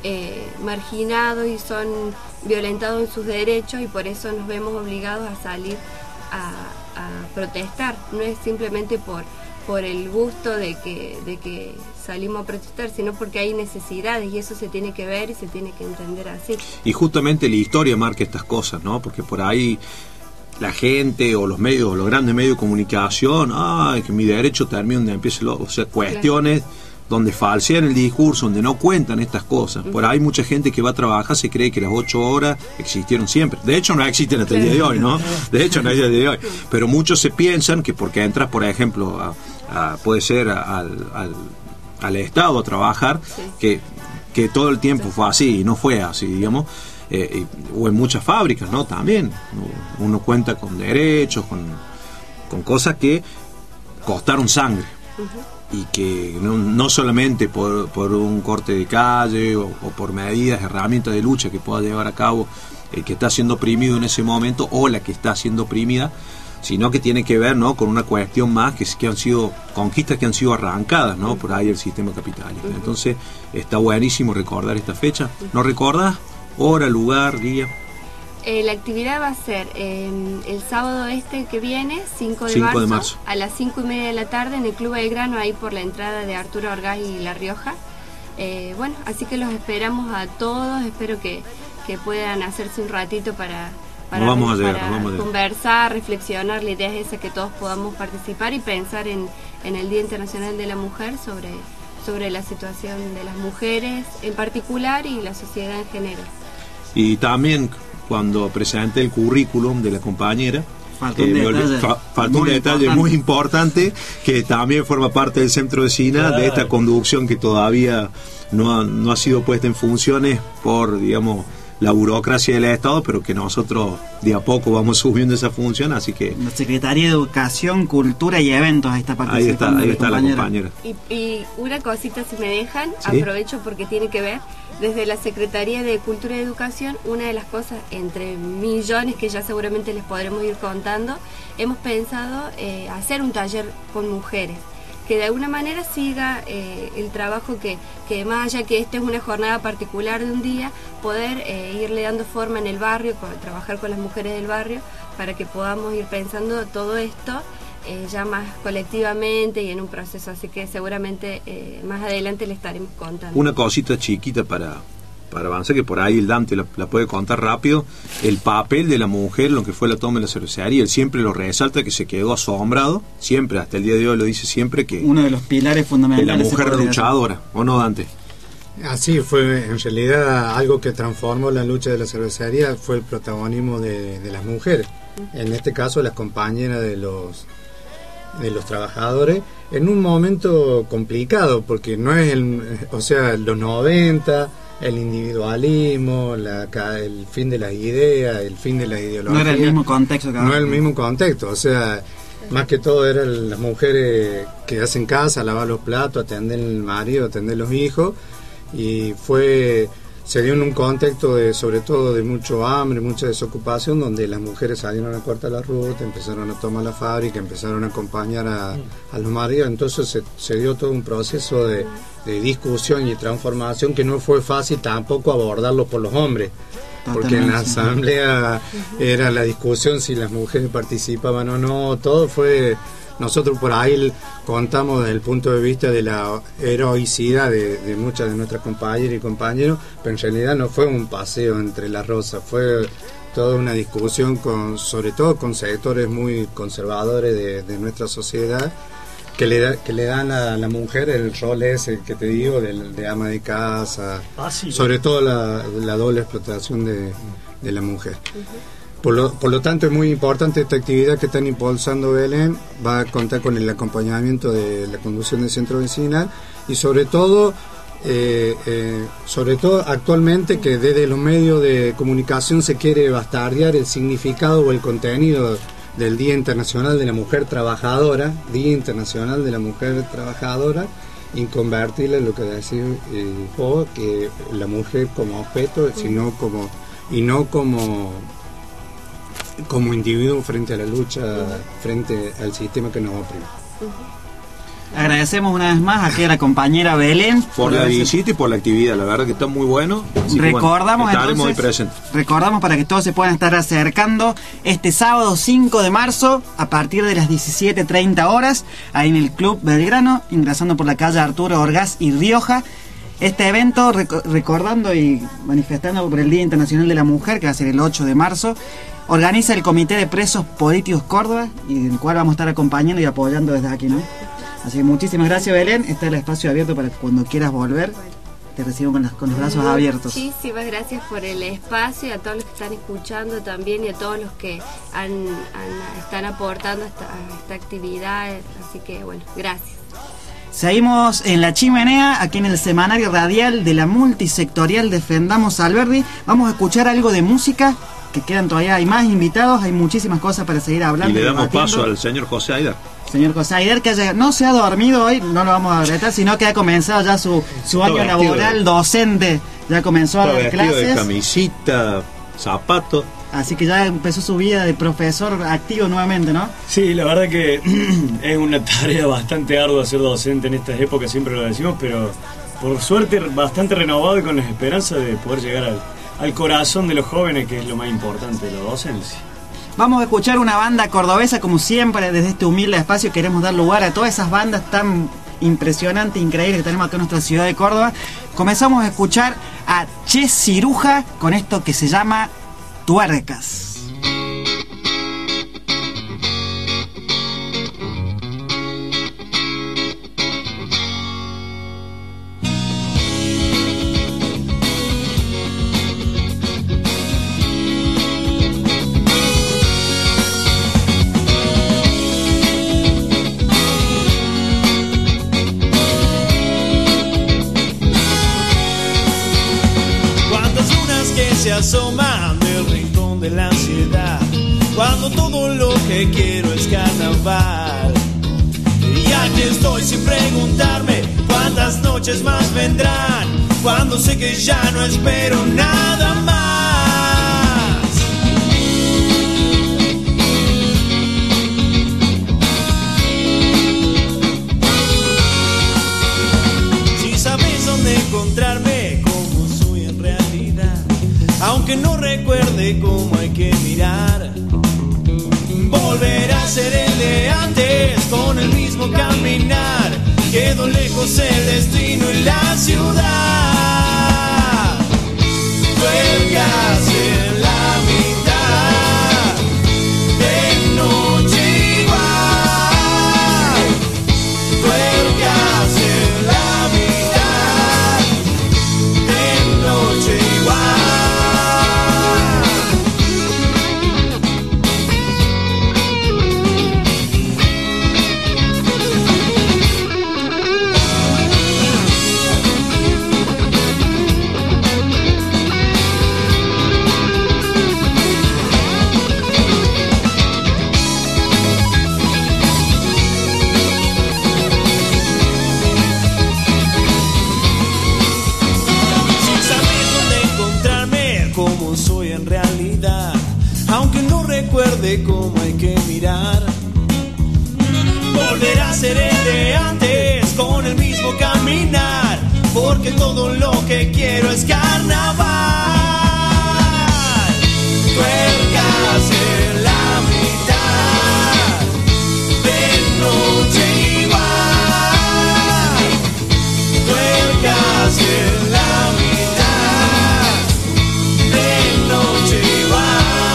marginados y son violentados en sus derechos y por eso nos vemos obligados a salir a protestar. No es simplemente por el gusto de que salimos a protestar, sino porque hay necesidades y eso se tiene que ver y se tiene que entender así. Y justamente la historia marca estas cosas, ¿no? Porque por ahí la gente o los medios, los grandes medios de comunicación, que mi derecho termina donde empiece o sea, cuestiones donde falsean el discurso, donde no cuentan estas cosas. Por ahí mucha gente que va a trabajar se cree que las 8 horas existieron siempre. De hecho no existen hasta el día de hoy, ¿no? De hecho no es el día de hoy. Pero muchos se piensan que porque entras, por ejemplo, puede ser al Estado a trabajar, que todo el tiempo fue así, y no fue así, digamos. O en muchas fábricas, ¿no? También uno cuenta con derechos, con cosas que costaron sangre y que no solamente por un corte de calle o por medidas, herramientas de lucha que pueda llevar a cabo el que está siendo oprimido en ese momento o la que está siendo oprimida, sino que tiene que ver, ¿no?, con una cuestión más que han sido conquistas que han sido arrancadas, ¿no?, por ahí el sistema capitalista. Entonces está buenísimo recordar esta fecha. ¿No recordás? Hora, lugar, día. La actividad va a ser el sábado que viene, 5 de marzo, a las 5:30 de la tarde en el Club Belgrano, ahí por la entrada de Arturo Orgaz y La Rioja. Bueno, así que los esperamos a todos, espero que puedan hacerse un ratito para conversar, reflexionar. La idea es esa, que todos podamos participar y pensar en el Día Internacional de la Mujer sobre la situación de las mujeres en particular y la sociedad en general. Y también cuando presenté el currículum de la compañera, faltó un detalle muy importante que también forma parte del Centro de SINA, de esta conducción que todavía no ha sido puesta en funciones por, digamos, la burocracia del Estado, pero que nosotros de a poco vamos subiendo esa función, así que... La Secretaría de Educación, Cultura y Eventos, ahí está participando. Ahí está la compañera. Y una cosita, si me dejan, ¿Sí? aprovecho porque tiene que ver, desde la Secretaría de Cultura y Educación, una de las cosas, entre millones que ya seguramente les podremos ir contando, hemos pensado hacer un taller con mujeres, que de alguna manera siga el trabajo que más allá que esta es una jornada particular de un día, poder irle dando forma en el barrio, trabajar con las mujeres del barrio, para que podamos ir pensando todo esto ya más colectivamente y en un proceso, así que seguramente más adelante le estaremos contando. Una cosita chiquita para avanzar, que por ahí el Dante la puede contar rápido. El papel de la mujer, lo que fue la toma de la cervecería, él siempre lo resalta, que se quedó asombrado, siempre, hasta el día de hoy lo dice siempre, que uno de los pilares fundamentales de la mujer luchadora, ¿o no, Dante? Así fue, en realidad algo que transformó la lucha de la cervecería fue el protagonismo de las mujeres, en este caso las compañeras de los trabajadores, en un momento complicado, porque no es los 90, el individualismo, el fin de las ideas, el fin de las ideologías. No era el mismo contexto. No era el mismo contexto, o sea, más que todo eran las mujeres que hacen casa, lavar los platos, atender el marido, atender los hijos, y se dio en un contexto sobre todo de mucho hambre, mucha desocupación, donde las mujeres salieron a cortar la ruta, empezaron a tomar la fábrica, empezaron a acompañar a los maridos, entonces se dio todo un proceso de discusión y transformación que no fue fácil tampoco abordarlo por los hombres, porque en la asamblea era la discusión si las mujeres participaban o no, todo fue... Nosotros por ahí contamos desde el punto de vista de la heroicidad de muchas de nuestras compañeras y compañeros, pero en realidad no fue un paseo entre las rosas, fue toda una discusión sobre todo con sectores muy conservadores de nuestra sociedad, que le dan a la mujer el rol ese que te digo de ama de casa, sobre todo la doble explotación de la mujer. Por lo tanto es muy importante esta actividad que están impulsando Belén, va a contar con el acompañamiento de la conducción del centro vecinal y sobre todo actualmente que desde los medios de comunicación se quiere bastardear el significado o el contenido del Día Internacional de la Mujer Trabajadora, Día Internacional de la Mujer Trabajadora, y convertirla en lo que decís vos, que la mujer como objeto, sino como individuo frente a la lucha, frente al sistema que nos oprime. Agradecemos una vez más aquí a la compañera Belén por la visita y por la actividad, la verdad que está muy bueno. Recordamos estaremos ahí presentes. Recordamos para que todos se puedan estar acercando este sábado 5 de marzo a partir de las 17:30 horas, ahí en el Club Belgrano, ingresando por la calle Arturo Orgaz y Rioja. Este evento, recordando y manifestando por el Día Internacional de la Mujer, que va a ser el 8 de marzo, organiza el Comité de Presos Políticos Córdoba, y del cual vamos a estar acompañando y apoyando desde aquí, ¿no? Así que muchísimas gracias, Belén. Está el espacio abierto para que cuando quieras volver te recibo con los brazos abiertos. Muchísimas gracias por el espacio, y a todos los que están escuchando también, y a todos los que están aportando a esta actividad. Así que bueno, gracias. Seguimos en La Chimenea, aquí en el semanario radial de la multisectorial Defendamos Alberdi. Vamos a escuchar algo de música, que quedan todavía, hay más invitados, hay muchísimas cosas para seguir hablando. Y le damos paso al señor José Aider. Señor José Aider, que no se ha dormido hoy, no lo vamos a retar, sino que ha comenzado ya su año laboral docente, ya comenzó a dar clases. De camisita, zapato. Así que ya empezó su vida de profesor activo nuevamente, ¿no? Sí, la verdad que es una tarea bastante ardua ser docente en estas épocas, siempre lo decimos, pero por suerte bastante renovado y con la esperanza de poder llegar al corazón de los jóvenes, que es lo más importante de la docencia. Vamos a escuchar una banda cordobesa, como siempre, desde este humilde espacio queremos dar lugar a todas esas bandas tan impresionantes, increíbles que tenemos acá en nuestra ciudad de Córdoba. Comenzamos a escuchar a Che Ciruja con esto que se llama Tuercas. Se asoma del rincón de la ansiedad, cuando todo lo que quiero es carnaval. Y aquí estoy sin preguntarme cuántas noches más vendrán, cuando sé que ya no espero nada más. Si sabes dónde encontrarme, cómo soy en realidad, aunque no recuerde cómo hay que mirar, volverá a ser el de antes, con el mismo caminar. Quedó lejos el destino y la ciudad. Tuercas en la mitad, de noche igual. Tuercas en la mitad, de noche igual. Aunque no recuerde cómo hay que mirar, volverá a ser el de antes, con el mismo caminar, porque todo lo que quiero es carnaval. Tuercas en la mitad, de noche igual. Tuercas en la mitad, de noche igual.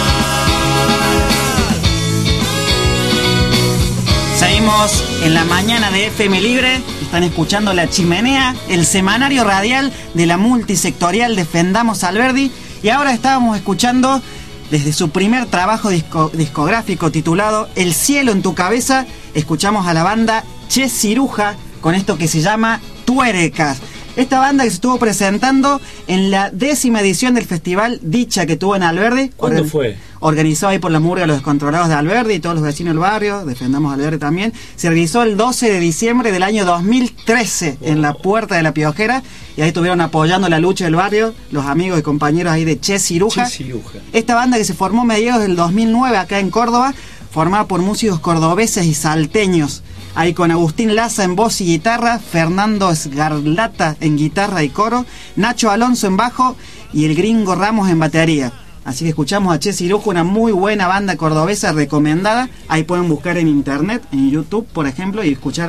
Seguimos en la mañana de FM Libre. Están escuchando La Chimenea, el semanario radial de la multisectorial Defendamos Alberdi. Y ahora estábamos escuchando desde su primer trabajo discográfico titulado El cielo en tu cabeza. Escuchamos a la banda Che Ciruja con esto que se llama Tuercas. Esta banda que se estuvo presentando en la 10ª edición del festival Dicha que tuvo en Alberdi. ¿Cuándo fue? Organizado ahí por la murga Los Descontrolados de Alberdi y todos los vecinos del barrio, Defendamos Alberdi también. Se realizó el 12 de diciembre del año 2013 en la Puerta de la Piojera, y ahí estuvieron apoyando la lucha del barrio los amigos y compañeros ahí de Che Ciruja. Esta banda que se formó a mediados del 2009 acá en Córdoba, formada por músicos cordobeses y salteños. Ahí con Agustín Laza en voz y guitarra, Fernando Esgarlata en guitarra y coro, Nacho Alonso en bajo y el Gringo Ramos en batería. Así que escuchamos a Che Ciruja, una muy buena banda cordobesa recomendada. Ahí pueden buscar en internet, en YouTube, por ejemplo, y escuchar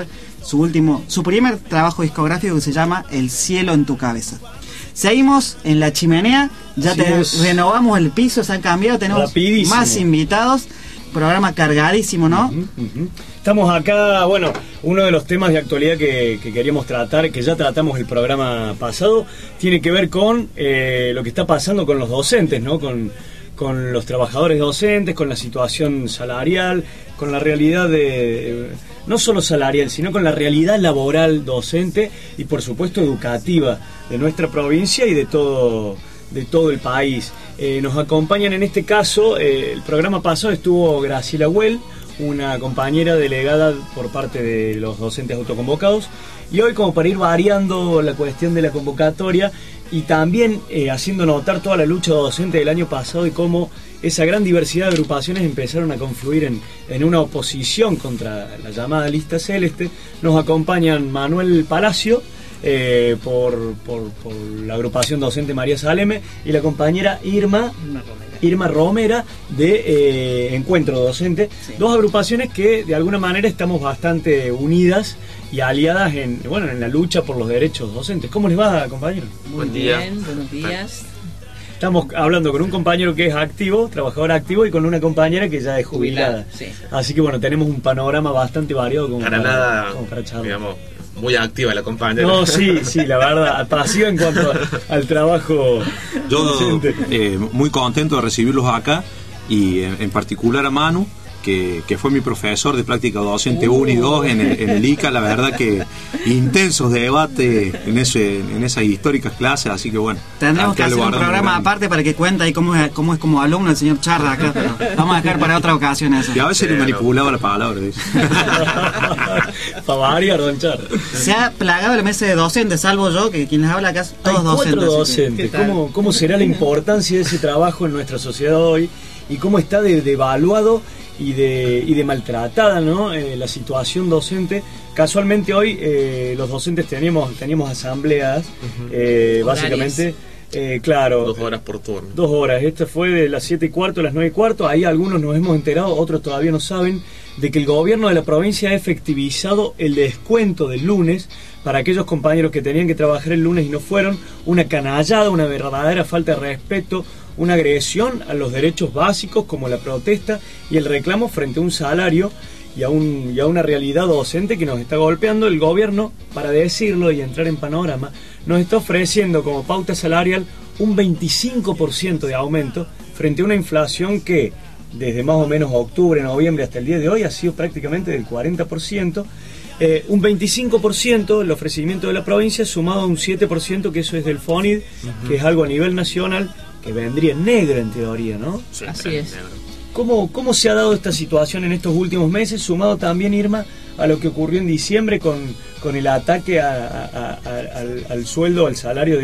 su primer trabajo discográfico que se llama El cielo en tu cabeza. Seguimos en La Chimenea, ya renovamos el piso, se han cambiado, tenemos rapidísimo más invitados. Programa cargadísimo, ¿no? Estamos acá, bueno, uno de los temas de actualidad que queríamos tratar, que ya tratamos el programa pasado, tiene que ver con lo que está pasando con los docentes, ¿no? Con los trabajadores docentes, con la situación salarial, con la realidad no solo salarial, sino con la realidad laboral docente y por supuesto educativa de nuestra provincia y de todo el país. Nos acompañan en este caso, el programa pasado estuvo Graciela Huel, una compañera delegada por parte de los docentes autoconvocados, y hoy, como para ir variando la cuestión de la convocatoria y también haciendo notar toda la lucha docente del año pasado y cómo esa gran diversidad de agrupaciones empezaron a confluir en una oposición contra la llamada lista celeste, nos acompañan Manuel Palacio, por la agrupación docente María Saleme, y la compañera Irma Romera de Encuentro Docente, sí. Dos agrupaciones que de alguna manera estamos bastante unidas y aliadas en la lucha por los derechos docentes. ¿Cómo les va, compañero? Buen día. Bien, buenos días. Estamos hablando con un compañero que es activo, trabajador activo, y con una compañera que ya es jubilada. Sí. Así que bueno, tenemos un panorama bastante variado como para charlar. Digamos, muy activa la compañera. No, sí, la verdad, pasiva en cuanto al trabajo. Yo muy contento de recibirlos acá, y en particular a Manu, que fue mi profesor de práctica docente 1 y 2 en el ICA. La verdad que intensos debates en esas históricas clases, así que bueno. Tendremos que hacer un programa aparte para que cuente ahí cómo es como alumno el señor Charra acá, pero vamos a dejar para otra ocasión eso. Y a veces le manipulaba la palabra. Para variar, don Charra. Se ha plagado la mesa de docentes, salvo yo, que quien les habla acá todos docentes. 4 docentes. ¿Cómo será la importancia de ese trabajo en nuestra sociedad hoy? Y cómo está devaluado y de maltratada, ¿no? La situación docente. Casualmente hoy los docentes teníamos asambleas, básicamente. Claro. 2 horas por turno. 2 horas. Esta fue de las 7:15 a las 9:15. Ahí algunos nos hemos enterado, otros todavía no saben, de que el gobierno de la provincia ha efectivizado el descuento del lunes para aquellos compañeros que tenían que trabajar el lunes y no fueron. Una canallada, una verdadera falta de respeto, una agresión a los derechos básicos como la protesta y el reclamo frente a un salario y a una realidad docente que nos está golpeando. El gobierno, para decirlo y entrar en panorama, nos está ofreciendo como pauta salarial un 25% de aumento frente a una inflación que desde más o menos octubre, noviembre hasta el día de hoy ha sido prácticamente del 40%. Un 25% el ofrecimiento de la provincia sumado a un 7% que eso es del FONID, que es algo a nivel nacional que vendría negro en teoría, ¿no? Sí, así es. ¿Cómo se ha dado esta situación en estos últimos meses, sumado también, Irma, a lo que ocurrió en diciembre con el ataque al sueldo, al salario de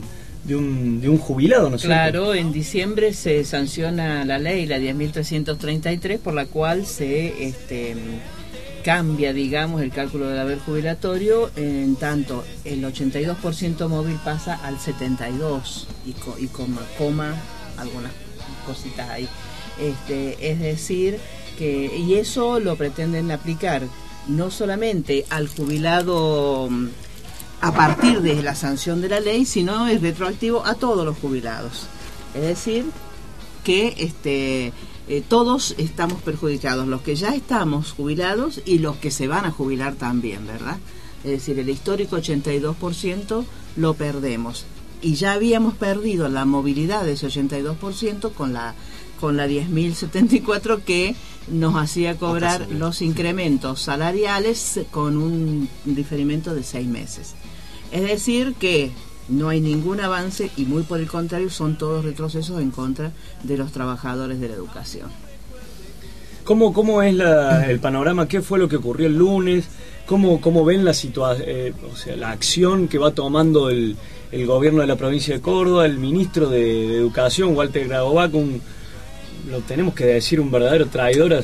un jubilado, ¿no es cierto? Claro, en diciembre se sanciona la ley, la 10.333, por la cual se cambia, digamos, el cálculo del haber jubilatorio, en tanto el 82% móvil pasa al 72% y coma algunas cositas ahí. Es decir, que y eso lo pretenden aplicar no solamente al jubilado a partir de la sanción de la ley, sino es retroactivo a todos los jubilados. Es decir, que todos estamos perjudicados, los que ya estamos jubilados y los que se van a jubilar también, ¿verdad? Es decir, el histórico 82% lo perdemos. Y ya habíamos perdido la movilidad de ese 82% con la 10.074 que nos hacía cobrar los incrementos salariales con un diferimiento de 6 meses. Es decir que no hay ningún avance y muy por el contrario son todos retrocesos en contra de los trabajadores de la educación. ¿Cómo es el panorama? ¿Qué fue lo que ocurrió el lunes? ¿Cómo ven la situación, la acción que va tomando el gobierno de la provincia de Córdoba, el ministro de Educación, Walter Grabovac, lo tenemos que decir, un verdadero traidor a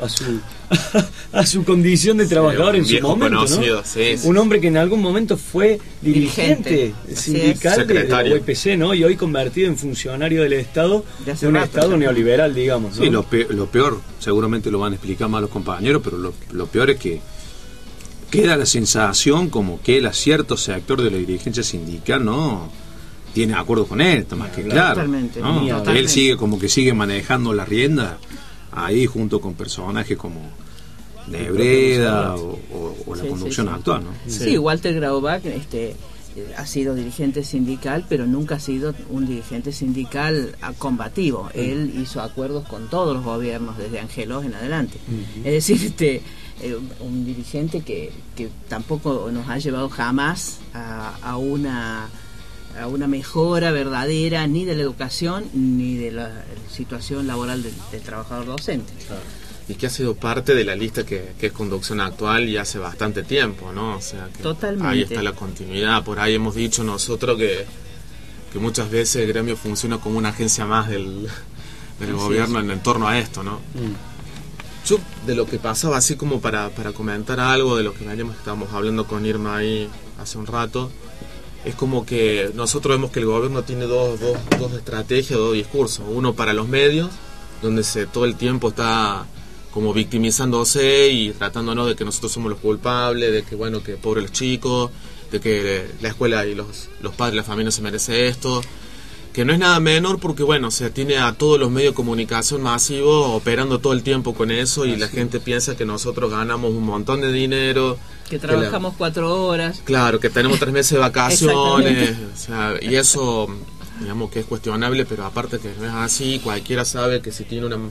su condición de trabajador en su momento, ¿no? Sí. Un hombre que en algún momento fue dirigente sindical de la UPC, ¿no? Y hoy convertido en funcionario del Estado, de un Estado neoliberal, digamos, ¿no? Sí, lo peor, seguramente lo van a explicar más los compañeros, pero lo peor es que queda la sensación como que el cierto sector de la dirigencia sindical no tiene acuerdo con él, está más que claro, ¿no? Él sigue manejando la rienda ahí junto con personajes como Nebreda o la conducción actual, ¿no? Sí, Walter Grabovac ha sido dirigente sindical, pero nunca ha sido un dirigente sindical combativo. Él hizo acuerdos con todos los gobiernos desde Angelos en adelante. Es decir, un dirigente que tampoco nos ha llevado jamás a una mejora verdadera ni de la educación ni de la situación laboral del trabajador docente. Claro. Y que ha sido parte de la lista que es conducción actual y hace bastante tiempo, ¿no? O sea, que totalmente. Ahí está la continuidad. Por ahí hemos dicho nosotros que muchas veces el gremio funciona como una agencia más del gobierno en torno a esto, ¿no? Yo, de lo que pasaba, así como para comentar algo de lo que estábamos hablando con Irma ahí hace un rato, es como que nosotros vemos que el gobierno tiene dos estrategias, dos discursos. Uno para los medios, donde todo el tiempo está como victimizándose y tratándonos de que nosotros somos los culpables, de que bueno, que pobres los chicos, de que la escuela y los padres, la familia se merece esto, que no es nada menor porque bueno, tiene a todos los medios de comunicación masivos operando todo el tiempo con eso y la gente piensa que nosotros ganamos un montón de dinero, que trabajamos 4 horas. Claro, que tenemos 3 meses de vacaciones, y eso digamos que es cuestionable, pero aparte que no es así, cualquiera sabe que si tiene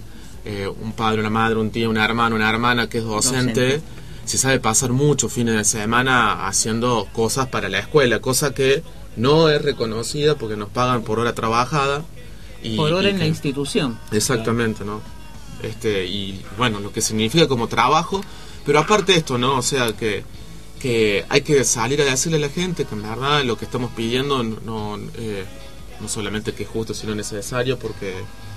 un padre, una madre, un tío, una hermana que es docente, se sabe pasar muchos fines de semana haciendo cosas para la escuela, cosa que no es reconocida porque nos pagan por hora trabajada. Por hora en la institución. Exactamente, ¿no? Y bueno, lo que significa como trabajo, pero aparte de esto, ¿no? O sea, que hay que salir a decirle a la gente que en verdad lo que estamos pidiendo no solamente que es justo, sino necesario, porque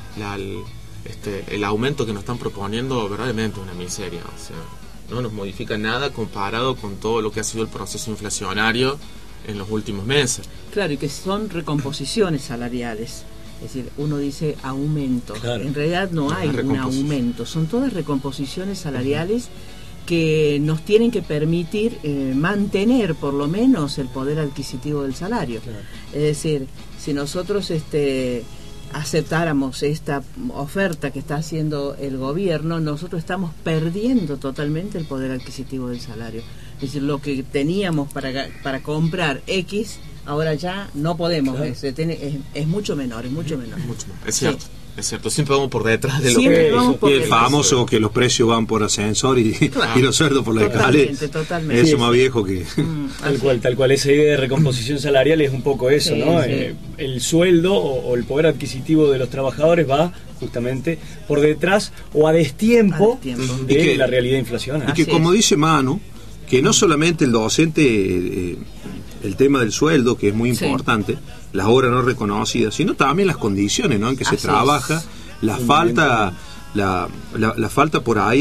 el aumento que nos están proponiendo verdaderamente es una miseria, o sea, no nos modifica nada comparado con todo lo que ha sido el proceso inflacionario en los últimos meses. Claro, y que son recomposiciones salariales. Es decir, uno dice aumento. Claro. En realidad no hay un aumento, son todas recomposiciones salariales que nos tienen que permitir mantener por lo menos el poder adquisitivo del salario. Claro. Es decir, si nosotros aceptáramos esta oferta que está haciendo el gobierno, nosotros estamos perdiendo totalmente el poder adquisitivo del salario. Es decir, lo que teníamos para comprar X, ahora ya no podemos, claro. Es mucho menor, es mucho menor. Es cierto. Sí. Es cierto, siempre vamos por detrás de lo que el famoso que los precios van por ascensor y los sueldos por la escalera. Totalmente. Eso más viejo que... Tal cual, esa idea de recomposición salarial es un poco eso, sí, ¿no? Sí. El sueldo o el poder adquisitivo de los trabajadores va justamente por detrás o a destiempo de la realidad inflacionaria. Y que como dice Manu, que no solamente el docente... el tema del sueldo, que es muy importante, las horas no reconocidas, sino también las condiciones, ¿no?, en que se trabaja, la falta por ahí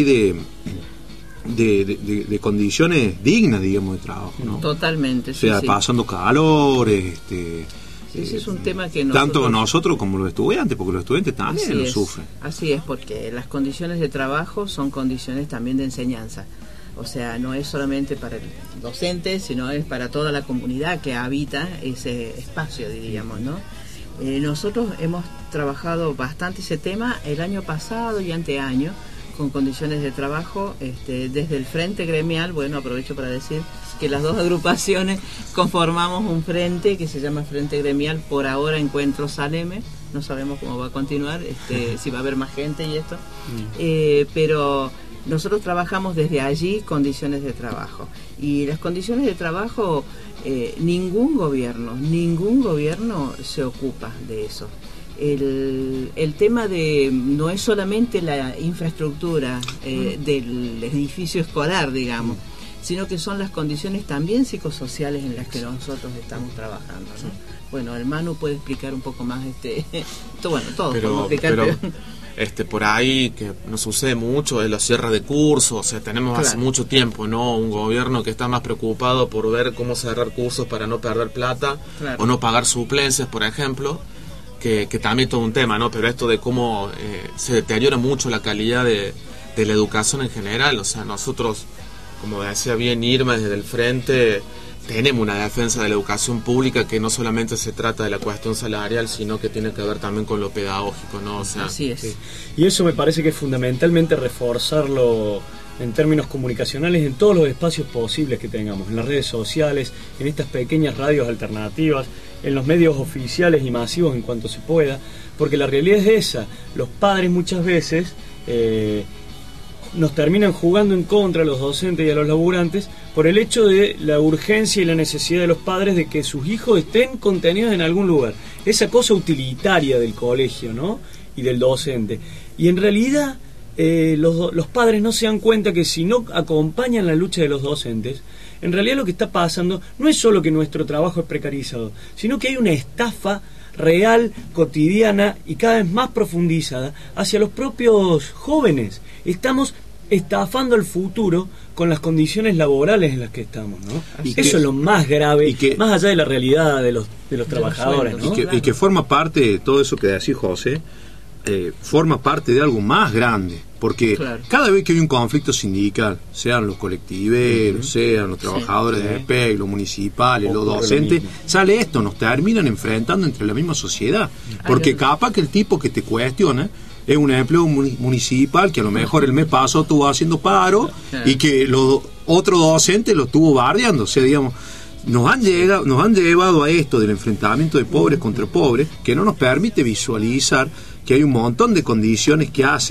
de condiciones dignas, digamos, de trabajo, ¿no? Totalmente. O sea, pasando calores, ese es un tema que tanto nosotros como los estudiantes, porque los estudiantes también lo sufren. Así es, porque las condiciones de trabajo son condiciones también de enseñanza. O sea, no es solamente para el docente, sino es para toda la comunidad que habita ese espacio, diríamos, ¿no? Nosotros hemos trabajado bastante ese tema el año pasado y anteaño, con condiciones de trabajo, desde el frente gremial. Bueno, aprovecho para decir que las dos agrupaciones conformamos un frente que se llama Frente Gremial, por ahora Encuentro Saleme, no sabemos cómo va a continuar, si va a haber más gente y esto, pero... Nosotros trabajamos desde allí condiciones de trabajo. Y las condiciones de trabajo, ningún gobierno se ocupa de eso. El tema no es solamente la infraestructura del edificio escolar, digamos, sino que son las condiciones también psicosociales en las que nosotros estamos trabajando, ¿no? Bueno, el Manu puede explicar un poco más todos podemos explicar, por ahí que nos sucede mucho es la cierre de cursos. O sea, tenemos hace mucho tiempo, ¿no?, un gobierno que está más preocupado por ver cómo cerrar cursos para no perder plata, o no pagar suplencias, por ejemplo, que también es todo un tema, ¿no? Pero esto de cómo se deteriora mucho la calidad de la educación en general. O sea, nosotros, como decía bien Irma, desde el frente tenemos una defensa de la educación pública que no solamente se trata de la cuestión salarial, sino que tiene que ver también con lo pedagógico, ¿no? O sea, así es. Y eso me parece que es fundamentalmente reforzarlo en términos comunicacionales en todos los espacios posibles que tengamos, en las redes sociales, en estas pequeñas radios alternativas, en los medios oficiales y masivos en cuanto se pueda, porque la realidad es esa. Los padres muchas veces nos terminan jugando en contra a los docentes y a los laburantes por el hecho de la urgencia y la necesidad de los padres de que sus hijos estén contenidos en algún lugar. Esa cosa utilitaria del colegio, ¿no?, y del docente. Y en realidad los padres no se dan cuenta que si no acompañan la lucha de los docentes, en realidad lo que está pasando no es solo que nuestro trabajo es precarizado, sino que hay una estafa real, cotidiana y cada vez más profundizada hacia los propios jóvenes. Estamos estafando el futuro con las condiciones laborales en las que estamos, ¿no? Eso es lo más grave, más allá de la realidad de los trabajadores, ¿no? Y que forma parte de todo eso que decís, José, forma parte de algo más grande, porque cada vez que hay un conflicto sindical, sean los colectiveros, sean los trabajadores de PEC, los municipales, los docentes, sale esto, nos terminan enfrentando entre la misma sociedad, porque capaz que el tipo que te cuestiona es un empleo municipal que a lo mejor el mes pasado estuvo haciendo paro y que los otros docentes lo estuvo bardeando. O sea, digamos, nos han llevado a esto del enfrentamiento de pobres contra pobres, que no nos permite visualizar que hay un montón de condiciones que hacen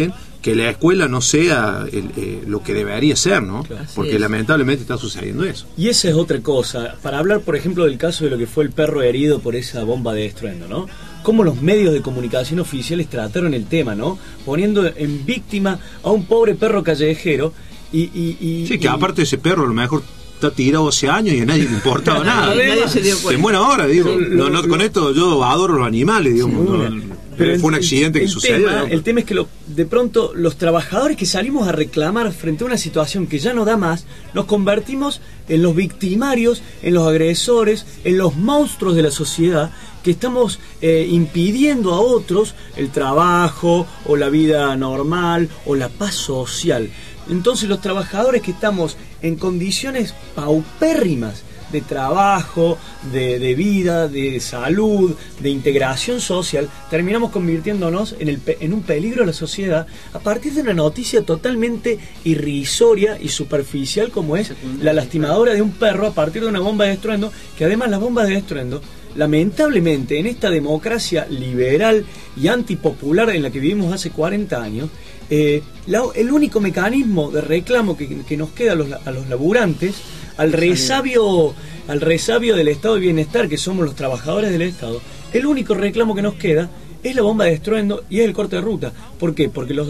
que la escuela no sea lo que debería ser, ¿no? Claro. Porque lamentablemente está sucediendo eso. Y esa es otra cosa, para hablar por ejemplo del caso de lo que fue el perro herido por esa bomba de estruendo, ¿no? Cómo los medios de comunicación oficiales trataron el tema, ¿no? Poniendo en víctima a un pobre perro callejero sí, que aparte ese perro a lo mejor está tirado hace años y a nadie le importaba nada. Nadie se dio cuenta. En buena hora, digo. Con esto yo adoro los animales, digamos. Pero fue un accidente que sucedió. El tema es que de pronto los trabajadores que salimos a reclamar frente a una situación que ya no da más, nos convertimos en los victimarios, en los agresores, en los monstruos de la sociedad, que estamos impidiendo a otros el trabajo o la vida normal o la paz social. Entonces los trabajadores que estamos en condiciones paupérrimas de trabajo, de vida, de salud, de integración social, terminamos convirtiéndonos en un peligro a la sociedad a partir de una noticia totalmente irrisoria y superficial como es la lastimadora de un perro a partir de una bomba de estruendo, que además las bombas de estruendo, lamentablemente en esta democracia liberal y antipopular en la que vivimos hace 40 años, el único mecanismo de reclamo que nos queda a los laburantes, al resabio del estado de bienestar que somos los trabajadores del Estado, el único reclamo que nos queda es la bomba de estruendo y es el corte de ruta. ¿Por qué? Porque los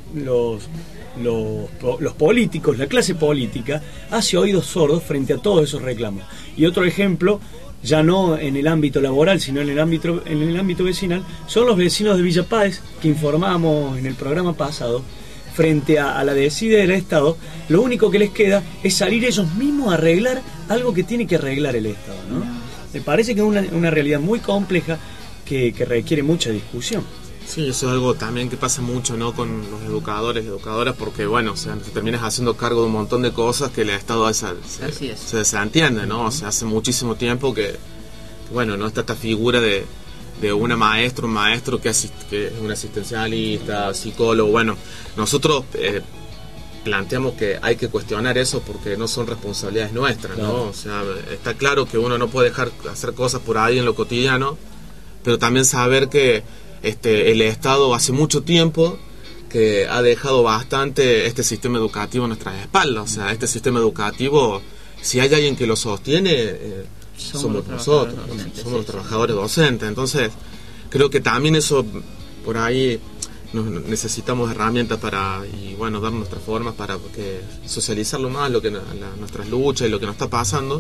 políticos, la clase política, hace oídos sordos frente a todos esos reclamos. Y otro ejemplo, ya no en el ámbito laboral, sino en el ámbito vecinal, son los vecinos de Villa Páez, que informamos en el programa pasado. Frente a la desidia del Estado, lo único que les queda es salir ellos mismos a arreglar algo que tiene que arreglar el Estado, ¿no? Me parece que es una realidad muy compleja que requiere mucha discusión. Sí, eso es algo también que pasa mucho, ¿no? Con los educadores y educadoras, porque bueno, o sea, te terminas haciendo cargo de un montón de cosas que el Estado se desentiende, ¿no? O sea, hace muchísimo tiempo que bueno, no está esta figura de un maestro que es un asistencialista, psicólogo. Bueno, nosotros planteamos que hay que cuestionar eso porque no son responsabilidades nuestras, ¿no? Claro. O sea, está claro que uno no puede dejar hacer cosas por ahí en lo cotidiano, pero también saber que el Estado hace mucho tiempo que ha dejado bastante este sistema educativo a nuestras espaldas. O sea, este sistema educativo, si hay alguien que lo sostiene, somos nosotros, somos los trabajadores docentes. Entonces creo que también eso por ahí necesitamos herramientas para dar nuestras formas para socializarlo más, nuestras luchas y lo que nos está pasando.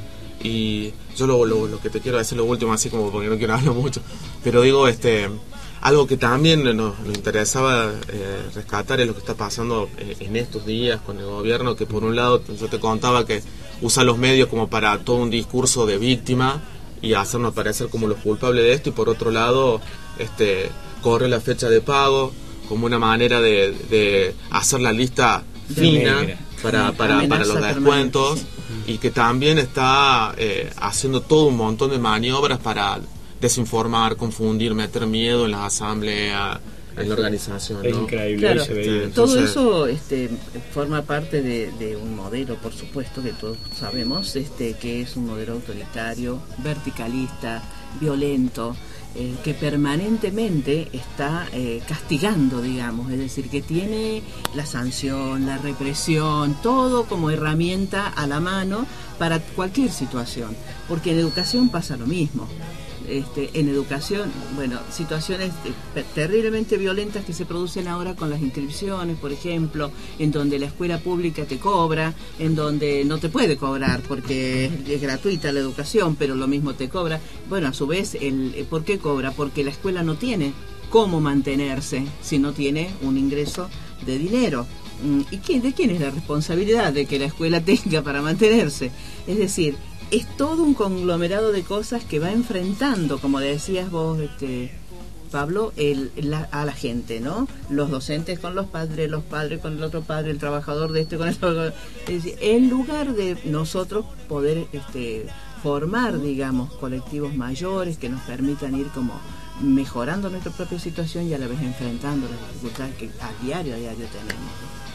Y yo lo que te quiero decir lo último, así como porque no quiero hablar mucho, pero digo, algo que también nos interesaba rescatar es lo que está pasando en estos días con el gobierno, que por un lado yo te contaba que usa los medios como para todo un discurso de víctima y hacernos parecer como los culpables de esto, y por otro lado corre la fecha de pago como una manera de hacer la lista fina para los descuentos, y que también está haciendo todo un montón de maniobras para desinformar, confundir, meter miedo en las asambleas, en la organización, ¿no? Es increíble, claro, se veía. Entonces, todo eso forma parte de un modelo, por supuesto, que todos sabemos, que es un modelo autoritario, verticalista, violento, que permanentemente está castigando, digamos, es decir, que tiene la sanción, la represión, todo como herramienta a la mano para cualquier situación, porque en educación pasa lo mismo. En educación, bueno, situaciones terriblemente violentas que se producen ahora con las inscripciones, por ejemplo, en donde la escuela pública te cobra, en donde no te puede cobrar porque es gratuita la educación, pero lo mismo te cobra. Bueno, a su vez, ¿por qué cobra? Porque la escuela no tiene cómo mantenerse si no tiene un ingreso de dinero. ¿Y de quién es la responsabilidad de que la escuela tenga para mantenerse? Es decir, es todo un conglomerado de cosas que va enfrentando, como decías vos, Pablo, a la gente, ¿no? Los docentes con los padres con el otro padre, el trabajador de con el otro. Es decir, en lugar de nosotros poder formar, digamos, colectivos mayores que nos permitan ir como mejorando nuestra propia situación y a la vez enfrentando las dificultades que a diario tenemos.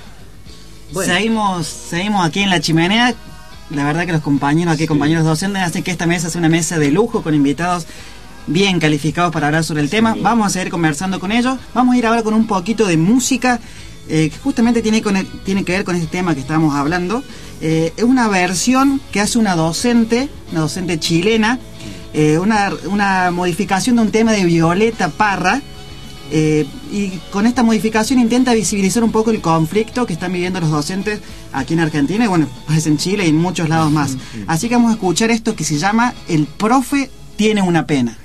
Bueno. Seguimos aquí en La Chimenea. La verdad que los compañeros docentes hacen que esta mesa sea una mesa de lujo con invitados bien calificados para hablar sobre el tema. Vamos a seguir conversando con ellos. Vamos a ir ahora con un poquito de música que justamente tiene que ver con este tema que estamos hablando. Es una versión que hace una docente chilena, una modificación de un tema de Violeta Parra. Y con esta modificación intenta visibilizar un poco el conflicto que están viviendo los docentes aquí en Argentina y bueno, pues en Chile y en muchos lados más. Así que vamos a escuchar esto que se llama El profe tiene una pena.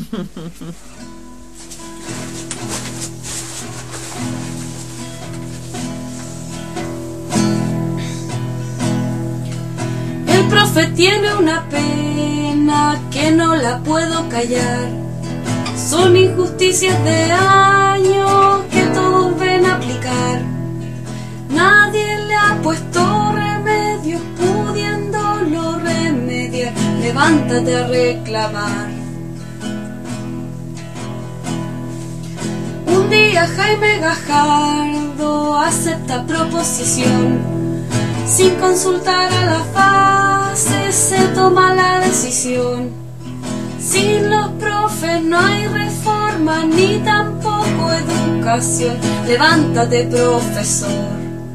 El profe tiene una pena que no la puedo callar. Son injusticias de años que todos ven aplicar. Nadie le ha puesto remedio, pudiéndolo remediar. Levántate a reclamar. Un día Jaime Gajardo acepta proposición. Sin consultar a la fase se toma la decisión. Sin los profes no hay reforma ni tampoco educación. Levántate, profesor.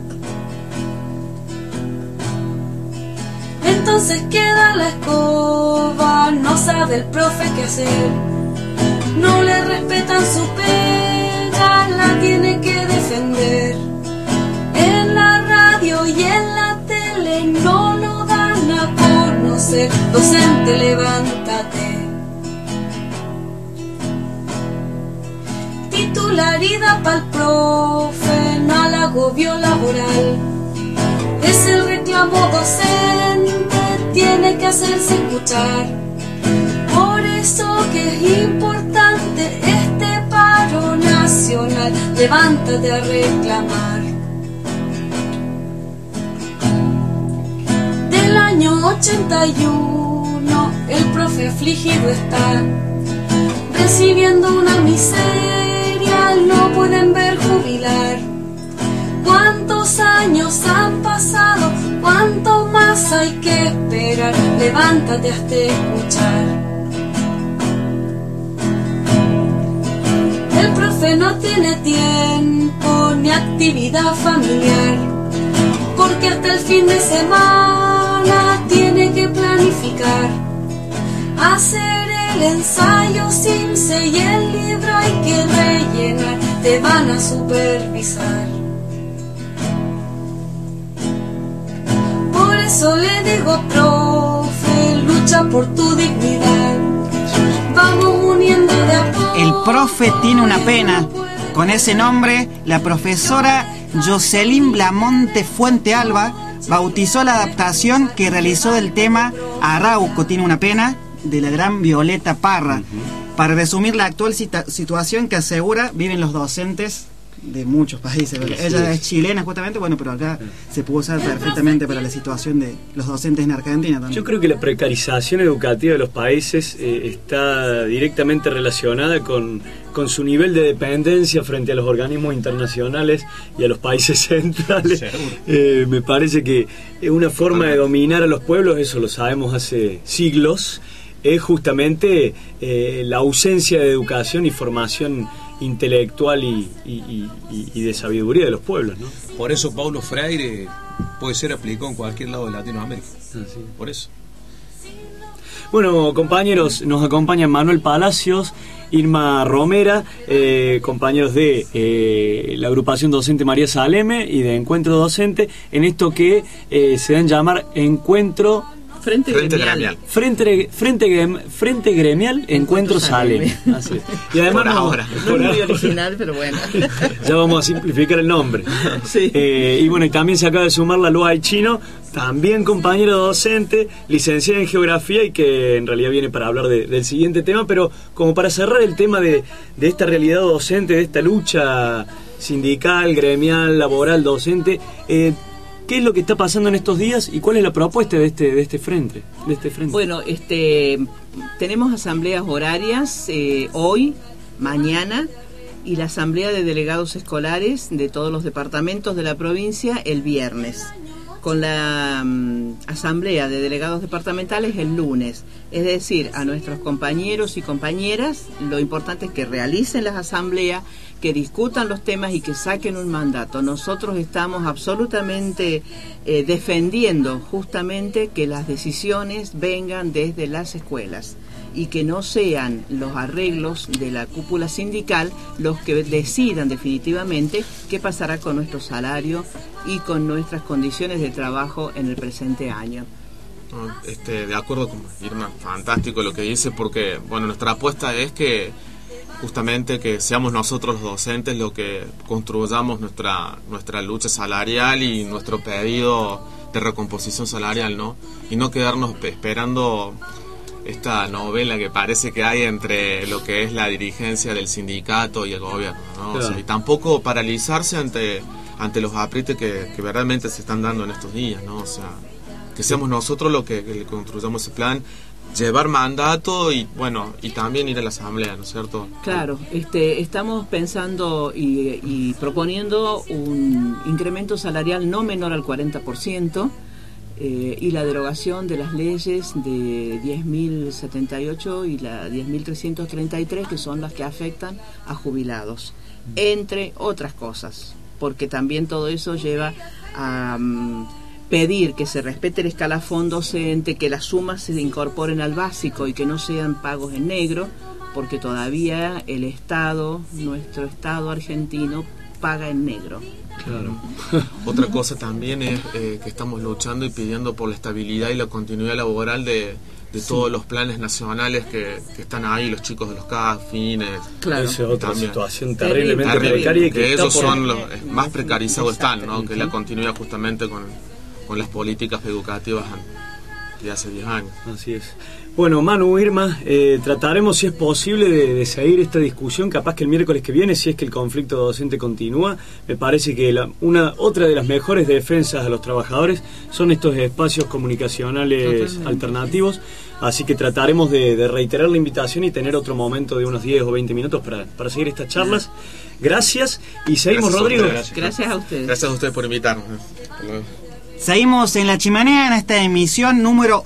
Entonces queda la escoba, no sabe el profe qué hacer. No le respetan su pega, la tiene que defender. En la radio y en la tele no lo dan a conocer. Docente, levántate. Titularidad pa'l profe, no al agobio laboral. Es el reclamo docente, tiene que hacerse escuchar. Por eso que es importante este paro nacional. Levántate a reclamar. Del año 81 el profe afligido está, recibiendo una miseria. No pueden ver jubilar. ¿Cuántos años han pasado? ¿Cuánto más hay que esperar? Levántate hasta escuchar. El profe no tiene tiempo ni actividad familiar, porque hasta el fin de semana tiene que planificar, hacer el ensayo CIMSE y el libro hay que rellenar. Te van a supervisar. Por eso le digo, profe, lucha por tu dignidad. Vamos uniendo de a poco. El profe tiene una pena. Con ese nombre, la profesora Jocelyn Blamonte Fuente Alba bautizó la adaptación que realizó del tema Arauco tiene una pena, de la gran Violeta Parra, para resumir la actual situación que asegura viven los docentes de muchos países. Ella es chilena justamente, bueno, pero acá se puede usar perfectamente para la situación de los docentes en Argentina también. Yo creo que la precarización educativa de los países está directamente relacionada con su nivel de dependencia frente a los organismos internacionales y a los países centrales. Me parece que una forma de dominar a los pueblos, eso lo sabemos hace siglos, es justamente la ausencia de educación y formación intelectual y de sabiduría de los pueblos, ¿no? Por eso Paulo Freire puede ser aplicado en cualquier lado de Latinoamérica. Sí. Por eso. Bueno, compañeros, nos acompañan Manuel Palacios, Irma Romera, compañeros de la agrupación docente María Saleme y de Encuentro Docente, en esto que se dan llamar Encuentro Frente Gremial. Frente Gremial Encuentro Saleme. Así es. Y además no es muy original, pero bueno. Ya vamos a simplificar el nombre. Sí. Y bueno, y también se acaba de sumar la Lua Chino, también compañero docente, licenciada en Geografía y que en realidad viene para hablar del siguiente tema, pero como para cerrar el tema de esta realidad docente, de esta lucha sindical, gremial, laboral, docente, ¿qué es lo que está pasando en estos días y cuál es la propuesta de este frente? Bueno, tenemos asambleas horarias hoy, mañana, y la asamblea de delegados escolares de todos los departamentos de la provincia el viernes. con la asamblea de delegados departamentales el lunes. Es decir, a nuestros compañeros y compañeras lo importante es que realicen las asambleas, que discutan los temas y que saquen un mandato. Nosotros estamos absolutamente defendiendo justamente que las decisiones vengan desde las escuelas y que no sean los arreglos de la cúpula sindical los que decidan definitivamente qué pasará con nuestro salario y con nuestras condiciones de trabajo en el presente año. De acuerdo con Irma, fantástico lo que dice, porque bueno, nuestra apuesta es que justamente que seamos nosotros los docentes los que construyamos nuestra lucha salarial y nuestro pedido de recomposición salarial, ¿no? Y no quedarnos esperando esta novela que parece que hay entre lo que es la dirigencia del sindicato y el gobierno, ¿no? Claro. O sea, y tampoco paralizarse ante los aprietes que verdaderamente se están dando en estos días, ¿no? O sea, que seamos nosotros los que construyamos ese plan, llevar mandato y bueno, y también ir a la asamblea, ¿no es cierto? Claro, estamos pensando y proponiendo un incremento salarial no menor al 40%, y la derogación de las leyes de 10.078 y la 10.333, que son las que afectan a jubilados, entre otras cosas, porque también todo eso lleva a pedir que se respete el escalafón docente, que las sumas se incorporen al básico y que no sean pagos en negro, porque todavía el Estado, nuestro Estado argentino, paga en negro. Claro. Otra cosa también es que estamos luchando y pidiendo por la estabilidad y la continuidad laboral de todos los planes nacionales que están ahí, los chicos de los CAF, FINES. Claro. Esa es otra también situación terriblemente precaria y que esos son los más precarizados están, ¿no? Que la continuidad justamente con las políticas educativas de hace 10 años. Así es. Bueno, Manu, Irma, trataremos si es posible de seguir esta discusión, capaz que el miércoles que viene, si es que el conflicto docente continúa. Me parece que otra de las mejores defensas a los trabajadores son estos espacios comunicacionales alternativos, así que trataremos de reiterar la invitación y tener otro momento de unos 10 o 20 minutos para seguir estas charlas. Gracias y seguimos, Rodrigo. Gracias a ustedes. Gracias a ustedes por invitarnos. Seguimos en La Chimenea en esta emisión número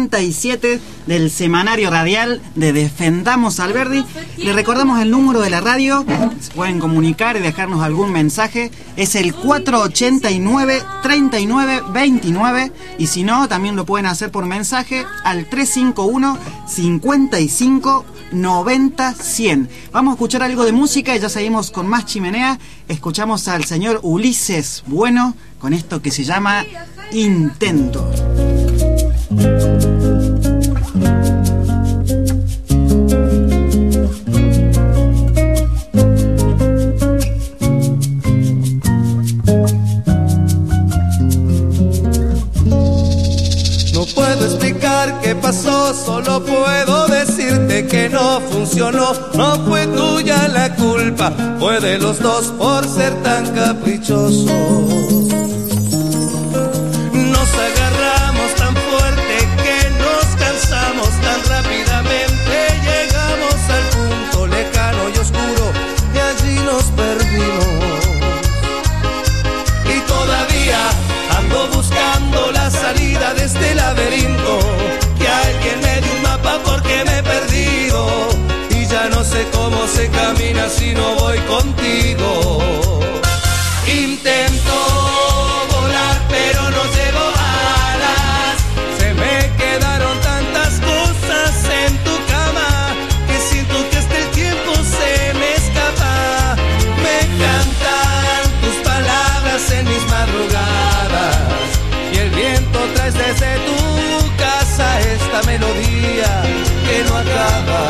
87 del semanario radial de Defendamos Alberdi. Le recordamos el número de la radio, se pueden comunicar y dejarnos algún mensaje, es el 489-3929 y si no, también lo pueden hacer por mensaje al 351-55-90-100. Vamos a escuchar algo de música y ya seguimos con más Chimenea. Escuchamos al señor Ulises Bueno con esto que se llama Intento. No puedo explicar qué pasó, solo puedo decirte que no funcionó. No fue tuya la culpa, fue de los dos por ser tan caprichosos. Nos agarramos tan fuerte que nos cansamos tan rápidamente. Llegamos al punto lejano y oscuro y allí nos perdimos. Y todavía ando buscando la salida de este laberinto. Que alguien me dé un mapa porque me he perdido y ya no sé cómo se camina si no voy contigo. Intento volar pero no llevo alas. Se me quedaron tantas cosas en tu cama que siento que hasta el tiempo se me escapa. Me encantan tus palabras en mis madrugadas y el viento trae desde tu casa esta melodía que no acaba.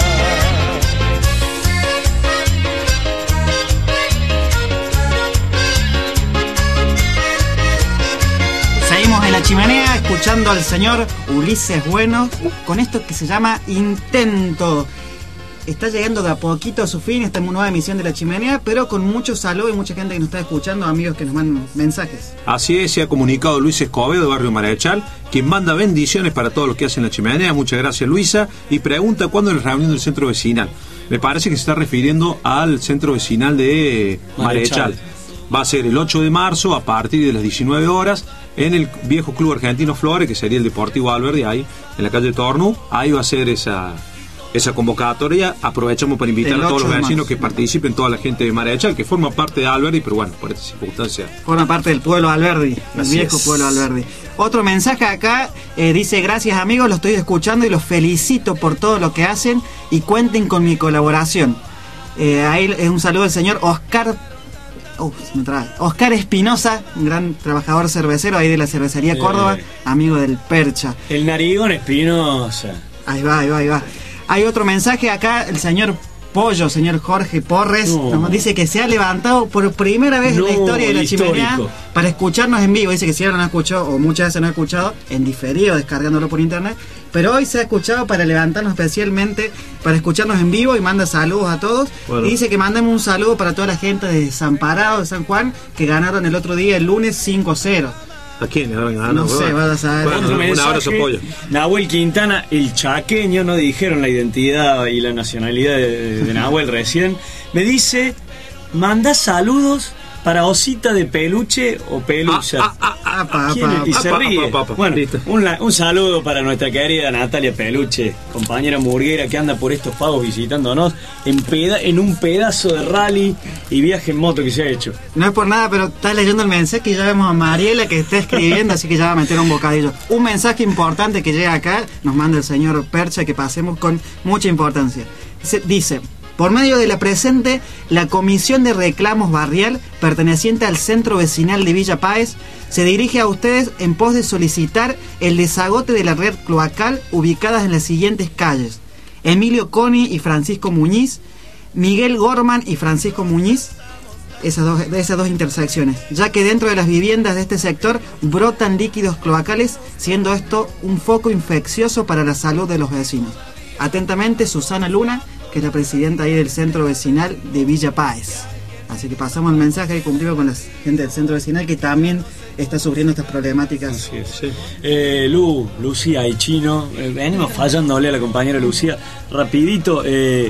Seguimos en La Chimenea escuchando al señor Ulises Bueno con esto que se llama Intento. Está llegando de a poquito a su fin esta nueva emisión de La Chimenea, pero con mucho saludo y mucha gente que nos está escuchando, amigos que nos mandan mensajes. Así es, se ha comunicado Luis Escobedo de Barrio Marechal, quien manda bendiciones para todos los que hacen La Chimenea. Muchas gracias, Luisa, y pregunta cuándo es la reunión del centro vecinal. Me parece que se está refiriendo al centro vecinal de Marechal. va a ser el 8 de marzo a partir de las 19 horas en el viejo Club Argentino Flores, que sería el Deportivo Alberdi, ahí en la calle Tornu. Ahí va a ser esa convocatoria. Aprovechamos para invitar a todos los vecinos que participen, toda la gente de Marechal, que forma parte de Alberdi, pero bueno, por esta circunstancia forma parte del pueblo Alberdi, el viejo pueblo Alberdi. Otro mensaje acá, dice: gracias amigos, los estoy escuchando y los felicito por todo lo que hacen y cuenten con mi colaboración. Ahí es un saludo del señor Oscar Espinosa, un gran trabajador cervecero ahí de la cervecería Córdoba, amigo del Percha. El narigón Espinosa. Ahí va. Hay otro mensaje acá, el señor Pollo, señor Jorge Porres, nos dice que se ha levantado por primera vez en la historia de la chimenea para escucharnos en vivo. Dice que si ahora no ha escuchado, o muchas veces no ha escuchado, en diferido, descargándolo por internet, pero hoy se ha escuchado para levantarnos especialmente, para escucharnos en vivo, y manda saludos a todos. Bueno. Y dice que mandemos un saludo para toda la gente de Desamparado, de San Juan, que ganaron el otro día, el lunes, 5-0. ¿A quién le habrán ganado? No sé, vas a saber. Bueno, un abrazo, Pollo. Nahuel Quintana, el chaqueño, no dijeron la identidad y la nacionalidad de Nahuel recién. Me dice: manda saludos para Osita de Peluche o Pelucha. Y se ríe. Bueno, un saludo para nuestra querida Natalia Peluche, compañera murguera que anda por estos pagos visitándonos en un pedazo de rally y viaje en moto que se ha hecho. No es por nada, pero estás leyendo el mensaje y ya vemos a Mariela que está escribiendo, así que ya va a meter un bocadillo. Un mensaje importante que llega acá, nos manda el señor Percha, que pasemos con mucha importancia. Dice: por medio de la presente, la Comisión de Reclamos Barrial, perteneciente al Centro Vecinal de Villa Páez, se dirige a ustedes en pos de solicitar el desagote de la red cloacal ubicadas en las siguientes calles: Emilio Coni y Francisco Muñiz, Miguel Gorman y Francisco Muñiz, esas dos intersecciones, ya que dentro de las viviendas de este sector brotan líquidos cloacales, siendo esto un foco infeccioso para la salud de los vecinos. Atentamente, Susana Luna, que es la presidenta ahí del Centro Vecinal de Villa Páez. Así que pasamos el mensaje y cumplimos con la gente del Centro Vecinal, que también está sufriendo estas problemáticas. Así es, sí. Lucía y Chino, venimos fallándole a la compañera Lucía. Rapidito,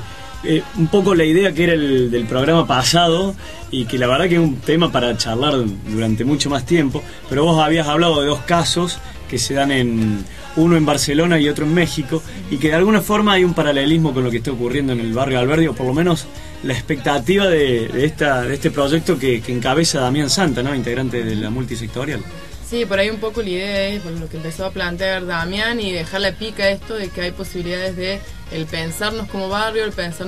un poco la idea que era del programa pasado, y que la verdad que es un tema para charlar durante mucho más tiempo, pero vos habías hablado de dos casos que se dan uno en Barcelona y otro en México, y que de alguna forma hay un paralelismo con lo que está ocurriendo en el barrio Alberdi, o por lo menos la expectativa de este proyecto que encabeza Damián Santa, ¿no? Integrante de la multisectorial. Sí, por ahí un poco la idea es por lo que empezó a plantear Damián, y dejarle pica esto de que hay posibilidades de el pensarnos como barrio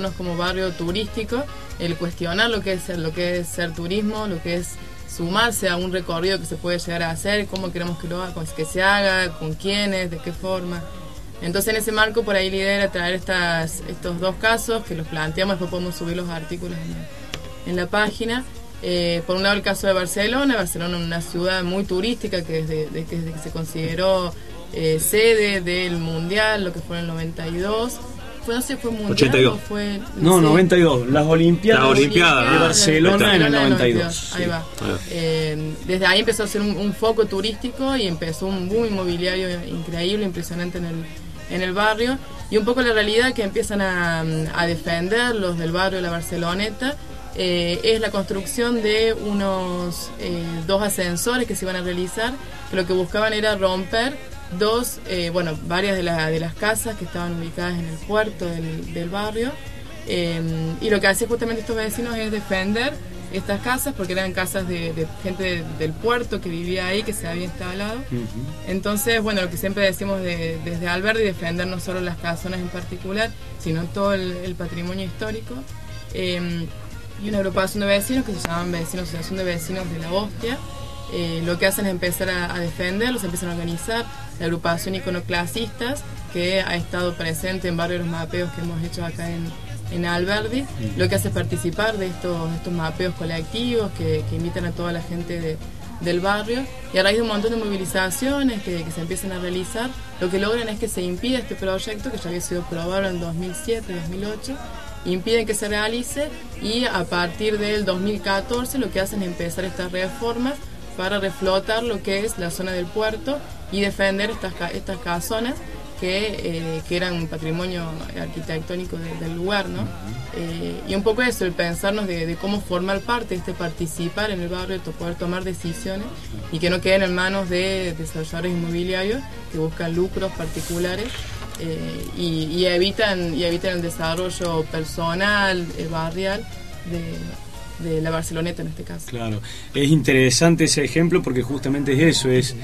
turístico, el cuestionar lo que es ser turismo, lo que es sumarse a un recorrido que se puede llegar a hacer, cómo queremos que se haga, con quiénes, de qué forma. Entonces, en ese marco, por ahí la idea era traer estos dos casos, que los planteamos, después podemos subir los artículos en la página. Por un lado, el caso de Barcelona es una ciudad muy turística, que desde que se consideró sede del Mundial, lo que fue en el 92. No sé, ¿fue mundial 82. O fue...? No, 92. Las Olimpiadas de Barcelona en el 92. Ahí va. Desde ahí empezó a ser un foco turístico, y empezó un boom inmobiliario increíble, impresionante en el barrio. Y un poco la realidad que empiezan a defender los del barrio de la Barceloneta es la construcción de unos dos ascensores que se iban a realizar, que lo que buscaban era romper varias de las casas que estaban ubicadas en el puerto del barrio, y lo que hacían justamente estos vecinos es defender estas casas, porque eran casas de gente del puerto que vivía ahí, que se había instalado. Entonces, bueno, lo que siempre decimos desde Alberdi, defender no solo las casonas en particular, sino todo el patrimonio histórico. Y una agrupación de vecinos que se llaman Asociación de Vecinos de la Hostia, lo que hacen es empezar a defenderlos, empiezan a organizar. La agrupación Iconoclasistas, que ha estado presente en varios de los mapeos que hemos hecho acá en Alberdi, lo que hace es participar de estos mapeos colectivos que invitan a toda la gente del barrio, y a raíz de un montón de movilizaciones que se empiezan a realizar, lo que logran es que se impida este proyecto, que ya había sido aprobado en 2007, 2008, impiden que se realice, y a partir del 2014 lo que hacen es empezar estas reformas para reflotar lo que es la zona del puerto y defender estas casonas, que eran patrimonio arquitectónico del lugar, ¿no? Y un poco eso, el pensarnos de cómo formar parte, participar en el barrio, poder tomar decisiones y que no queden en manos de desarrolladores inmobiliarios que buscan lucros particulares y evitan el desarrollo personal, barrial de la Barceloneta en este caso. Claro, es interesante ese ejemplo porque justamente es eso, es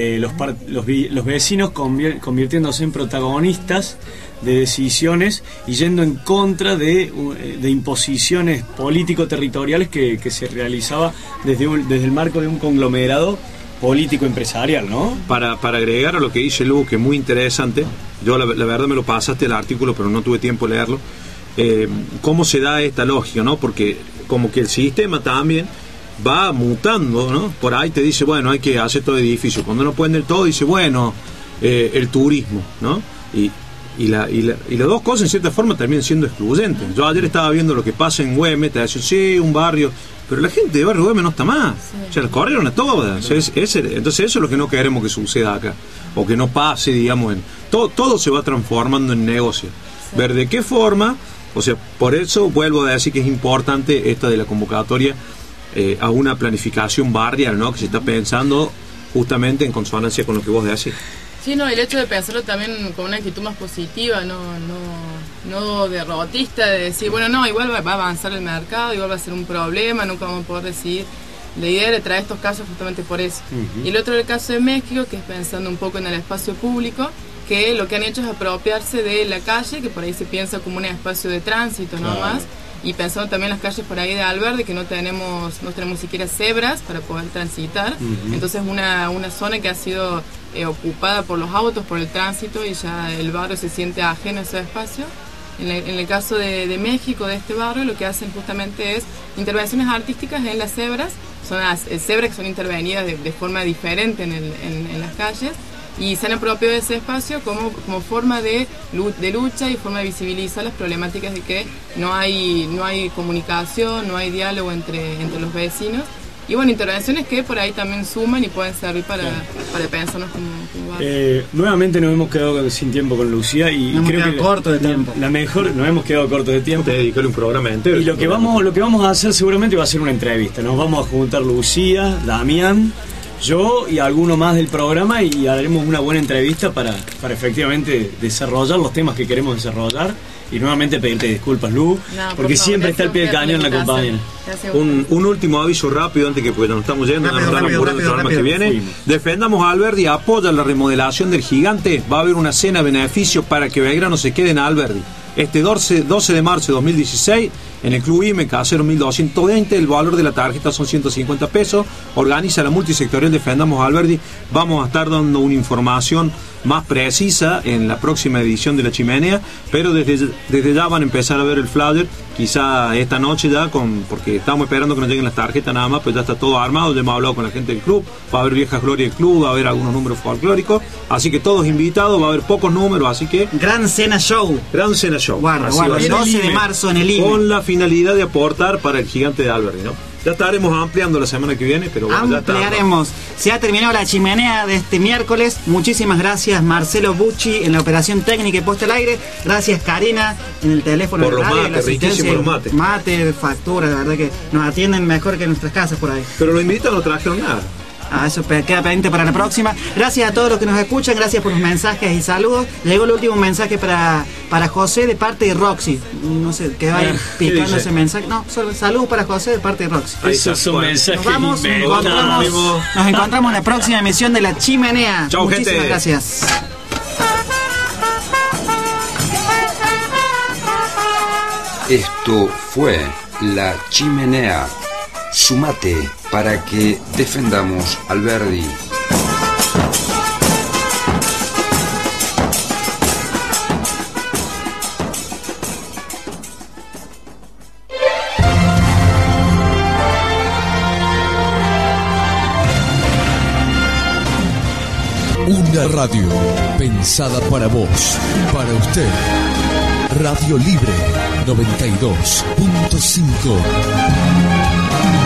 los vecinos convirtiéndose en protagonistas de decisiones y yendo en contra de imposiciones político-territoriales que se realizaba desde el marco de un conglomerado político-empresarial, ¿no? Para agregar a lo que dice Lu, que es muy interesante, yo la verdad me lo pasaste el artículo, pero no tuve tiempo de leerlo, cómo se da esta lógica, ¿no? Porque como que el sistema también va mutando, ¿no? Por ahí te dice, bueno, hay que hacer todo edificio. Cuando no pueden del todo, dice, bueno, el turismo, ¿no? Y las dos cosas en cierta forma terminan siendo excluyentes. Yo ayer estaba viendo lo que pasa en Güemes, te decía, sí, un barrio, pero la gente de barrio Güemes no está más. Sí. O sea, las corrieron a todas. Entonces eso es lo que no queremos que suceda acá, o que no pase, digamos, todo se va transformando en negocio. Sí. Ver de qué forma. O sea, por eso vuelvo a decir que es importante esta de la convocatoria a una planificación barrial, ¿no? Que se está pensando justamente en consonancia con lo que vos decís. Sí, no, el hecho de pensarlo también con una actitud más positiva, no derrotista, de decir, bueno, no, igual va a avanzar el mercado, igual va a ser un problema, nunca vamos a poder decidir. La idea de traer estos casos justamente por eso. Y el otro, el caso de México, que es pensando un poco en el espacio público, que lo que han hecho es apropiarse de la calle, que por ahí se piensa como un espacio de tránsito nomás, y pensando también las calles por ahí de Alberdi, que no tenemos siquiera cebras para poder transitar. Entonces una zona que ha sido ocupada por los autos, por el tránsito, y ya el barrio se siente ajeno a ese espacio. En el caso de México, de este barrio, lo que hacen justamente es intervenciones artísticas en las cebras. Son las cebras que son intervenidas de forma diferente en las calles, y se han apropiado de ese espacio como forma de lucha y forma de visibilizar las problemáticas de que no hay comunicación, no hay diálogo entre los vecinos. Y bueno, intervenciones que por ahí también suman y pueden servir para pensarnos como barrio. Nuevamente nos hemos quedado sin tiempo con Lucía y creo que corto de tiempo. Nos hemos quedado cortos de tiempo. Te dedicaré un programa entero. Y lo que vamos a hacer seguramente va a ser una entrevista. Nos vamos a juntar Lucía, Damián, yo y alguno más del programa y haremos una buena entrevista para efectivamente desarrollar los temas que queremos desarrollar. Y nuevamente pedirte disculpas, Lu, porque siempre está al pie del cañón la compañera. Un último aviso rápido antes que pues nos estamos yendo, nos estamos apurando el programa que viene. Defendamos a Alberdi, apoya la remodelación del Gigante. Va a haber una cena de beneficio para que Belgrano se quede en Alberdi. Este 12 de marzo de 2016, en el Club IME, Casero 1220, el valor de la tarjeta son 150 pesos. Organiza la multisectorial Defendamos a Alberdi. Vamos a estar dando una información más precisa en la próxima edición de La Chimenea, pero desde ya van a empezar a ver el flyer, quizá esta noche ya, porque estamos esperando que nos lleguen las tarjetas nada más, pues ya está todo armado, ya hemos hablado con la gente del club, va a haber viejas glorias del club, va a haber algunos números folclóricos, así que todos invitados, va a haber pocos números, así que... Gran Cena Show. Guarda, el 12 de marzo en el IME. Con la finalidad de aportar para el Gigante de Alberdi, ¿no? Ya estaremos ampliando la semana que viene, pero bueno, ampliaremos. Se ha terminado La Chimenea de este miércoles. Muchísimas gracias Marcelo Bucci en la operación técnica y puesta al aire. Gracias Karina en el teléfono por de radio, los mates, riquísimos los mates. Mate, factura, la verdad que nos atienden mejor que en nuestras casas por ahí. Pero los invitados no trajeron nada. Eso queda pendiente para la próxima. Gracias a todos los que nos escuchan, gracias por los mensajes y saludos. Llegó el último mensaje para José de parte de Roxy. No sé, quedó ahí picando ese mensaje. No, solo saludos para José de parte de Roxy. Esos son mensajes. Nos encontramos en la próxima emisión de La Chimenea. Chau, muchísimas gente. Gracias. Esto fue La Chimenea. Sumate para que defendamos Alberdi. Una radio pensada para vos, para usted. Radio Libre 92.5.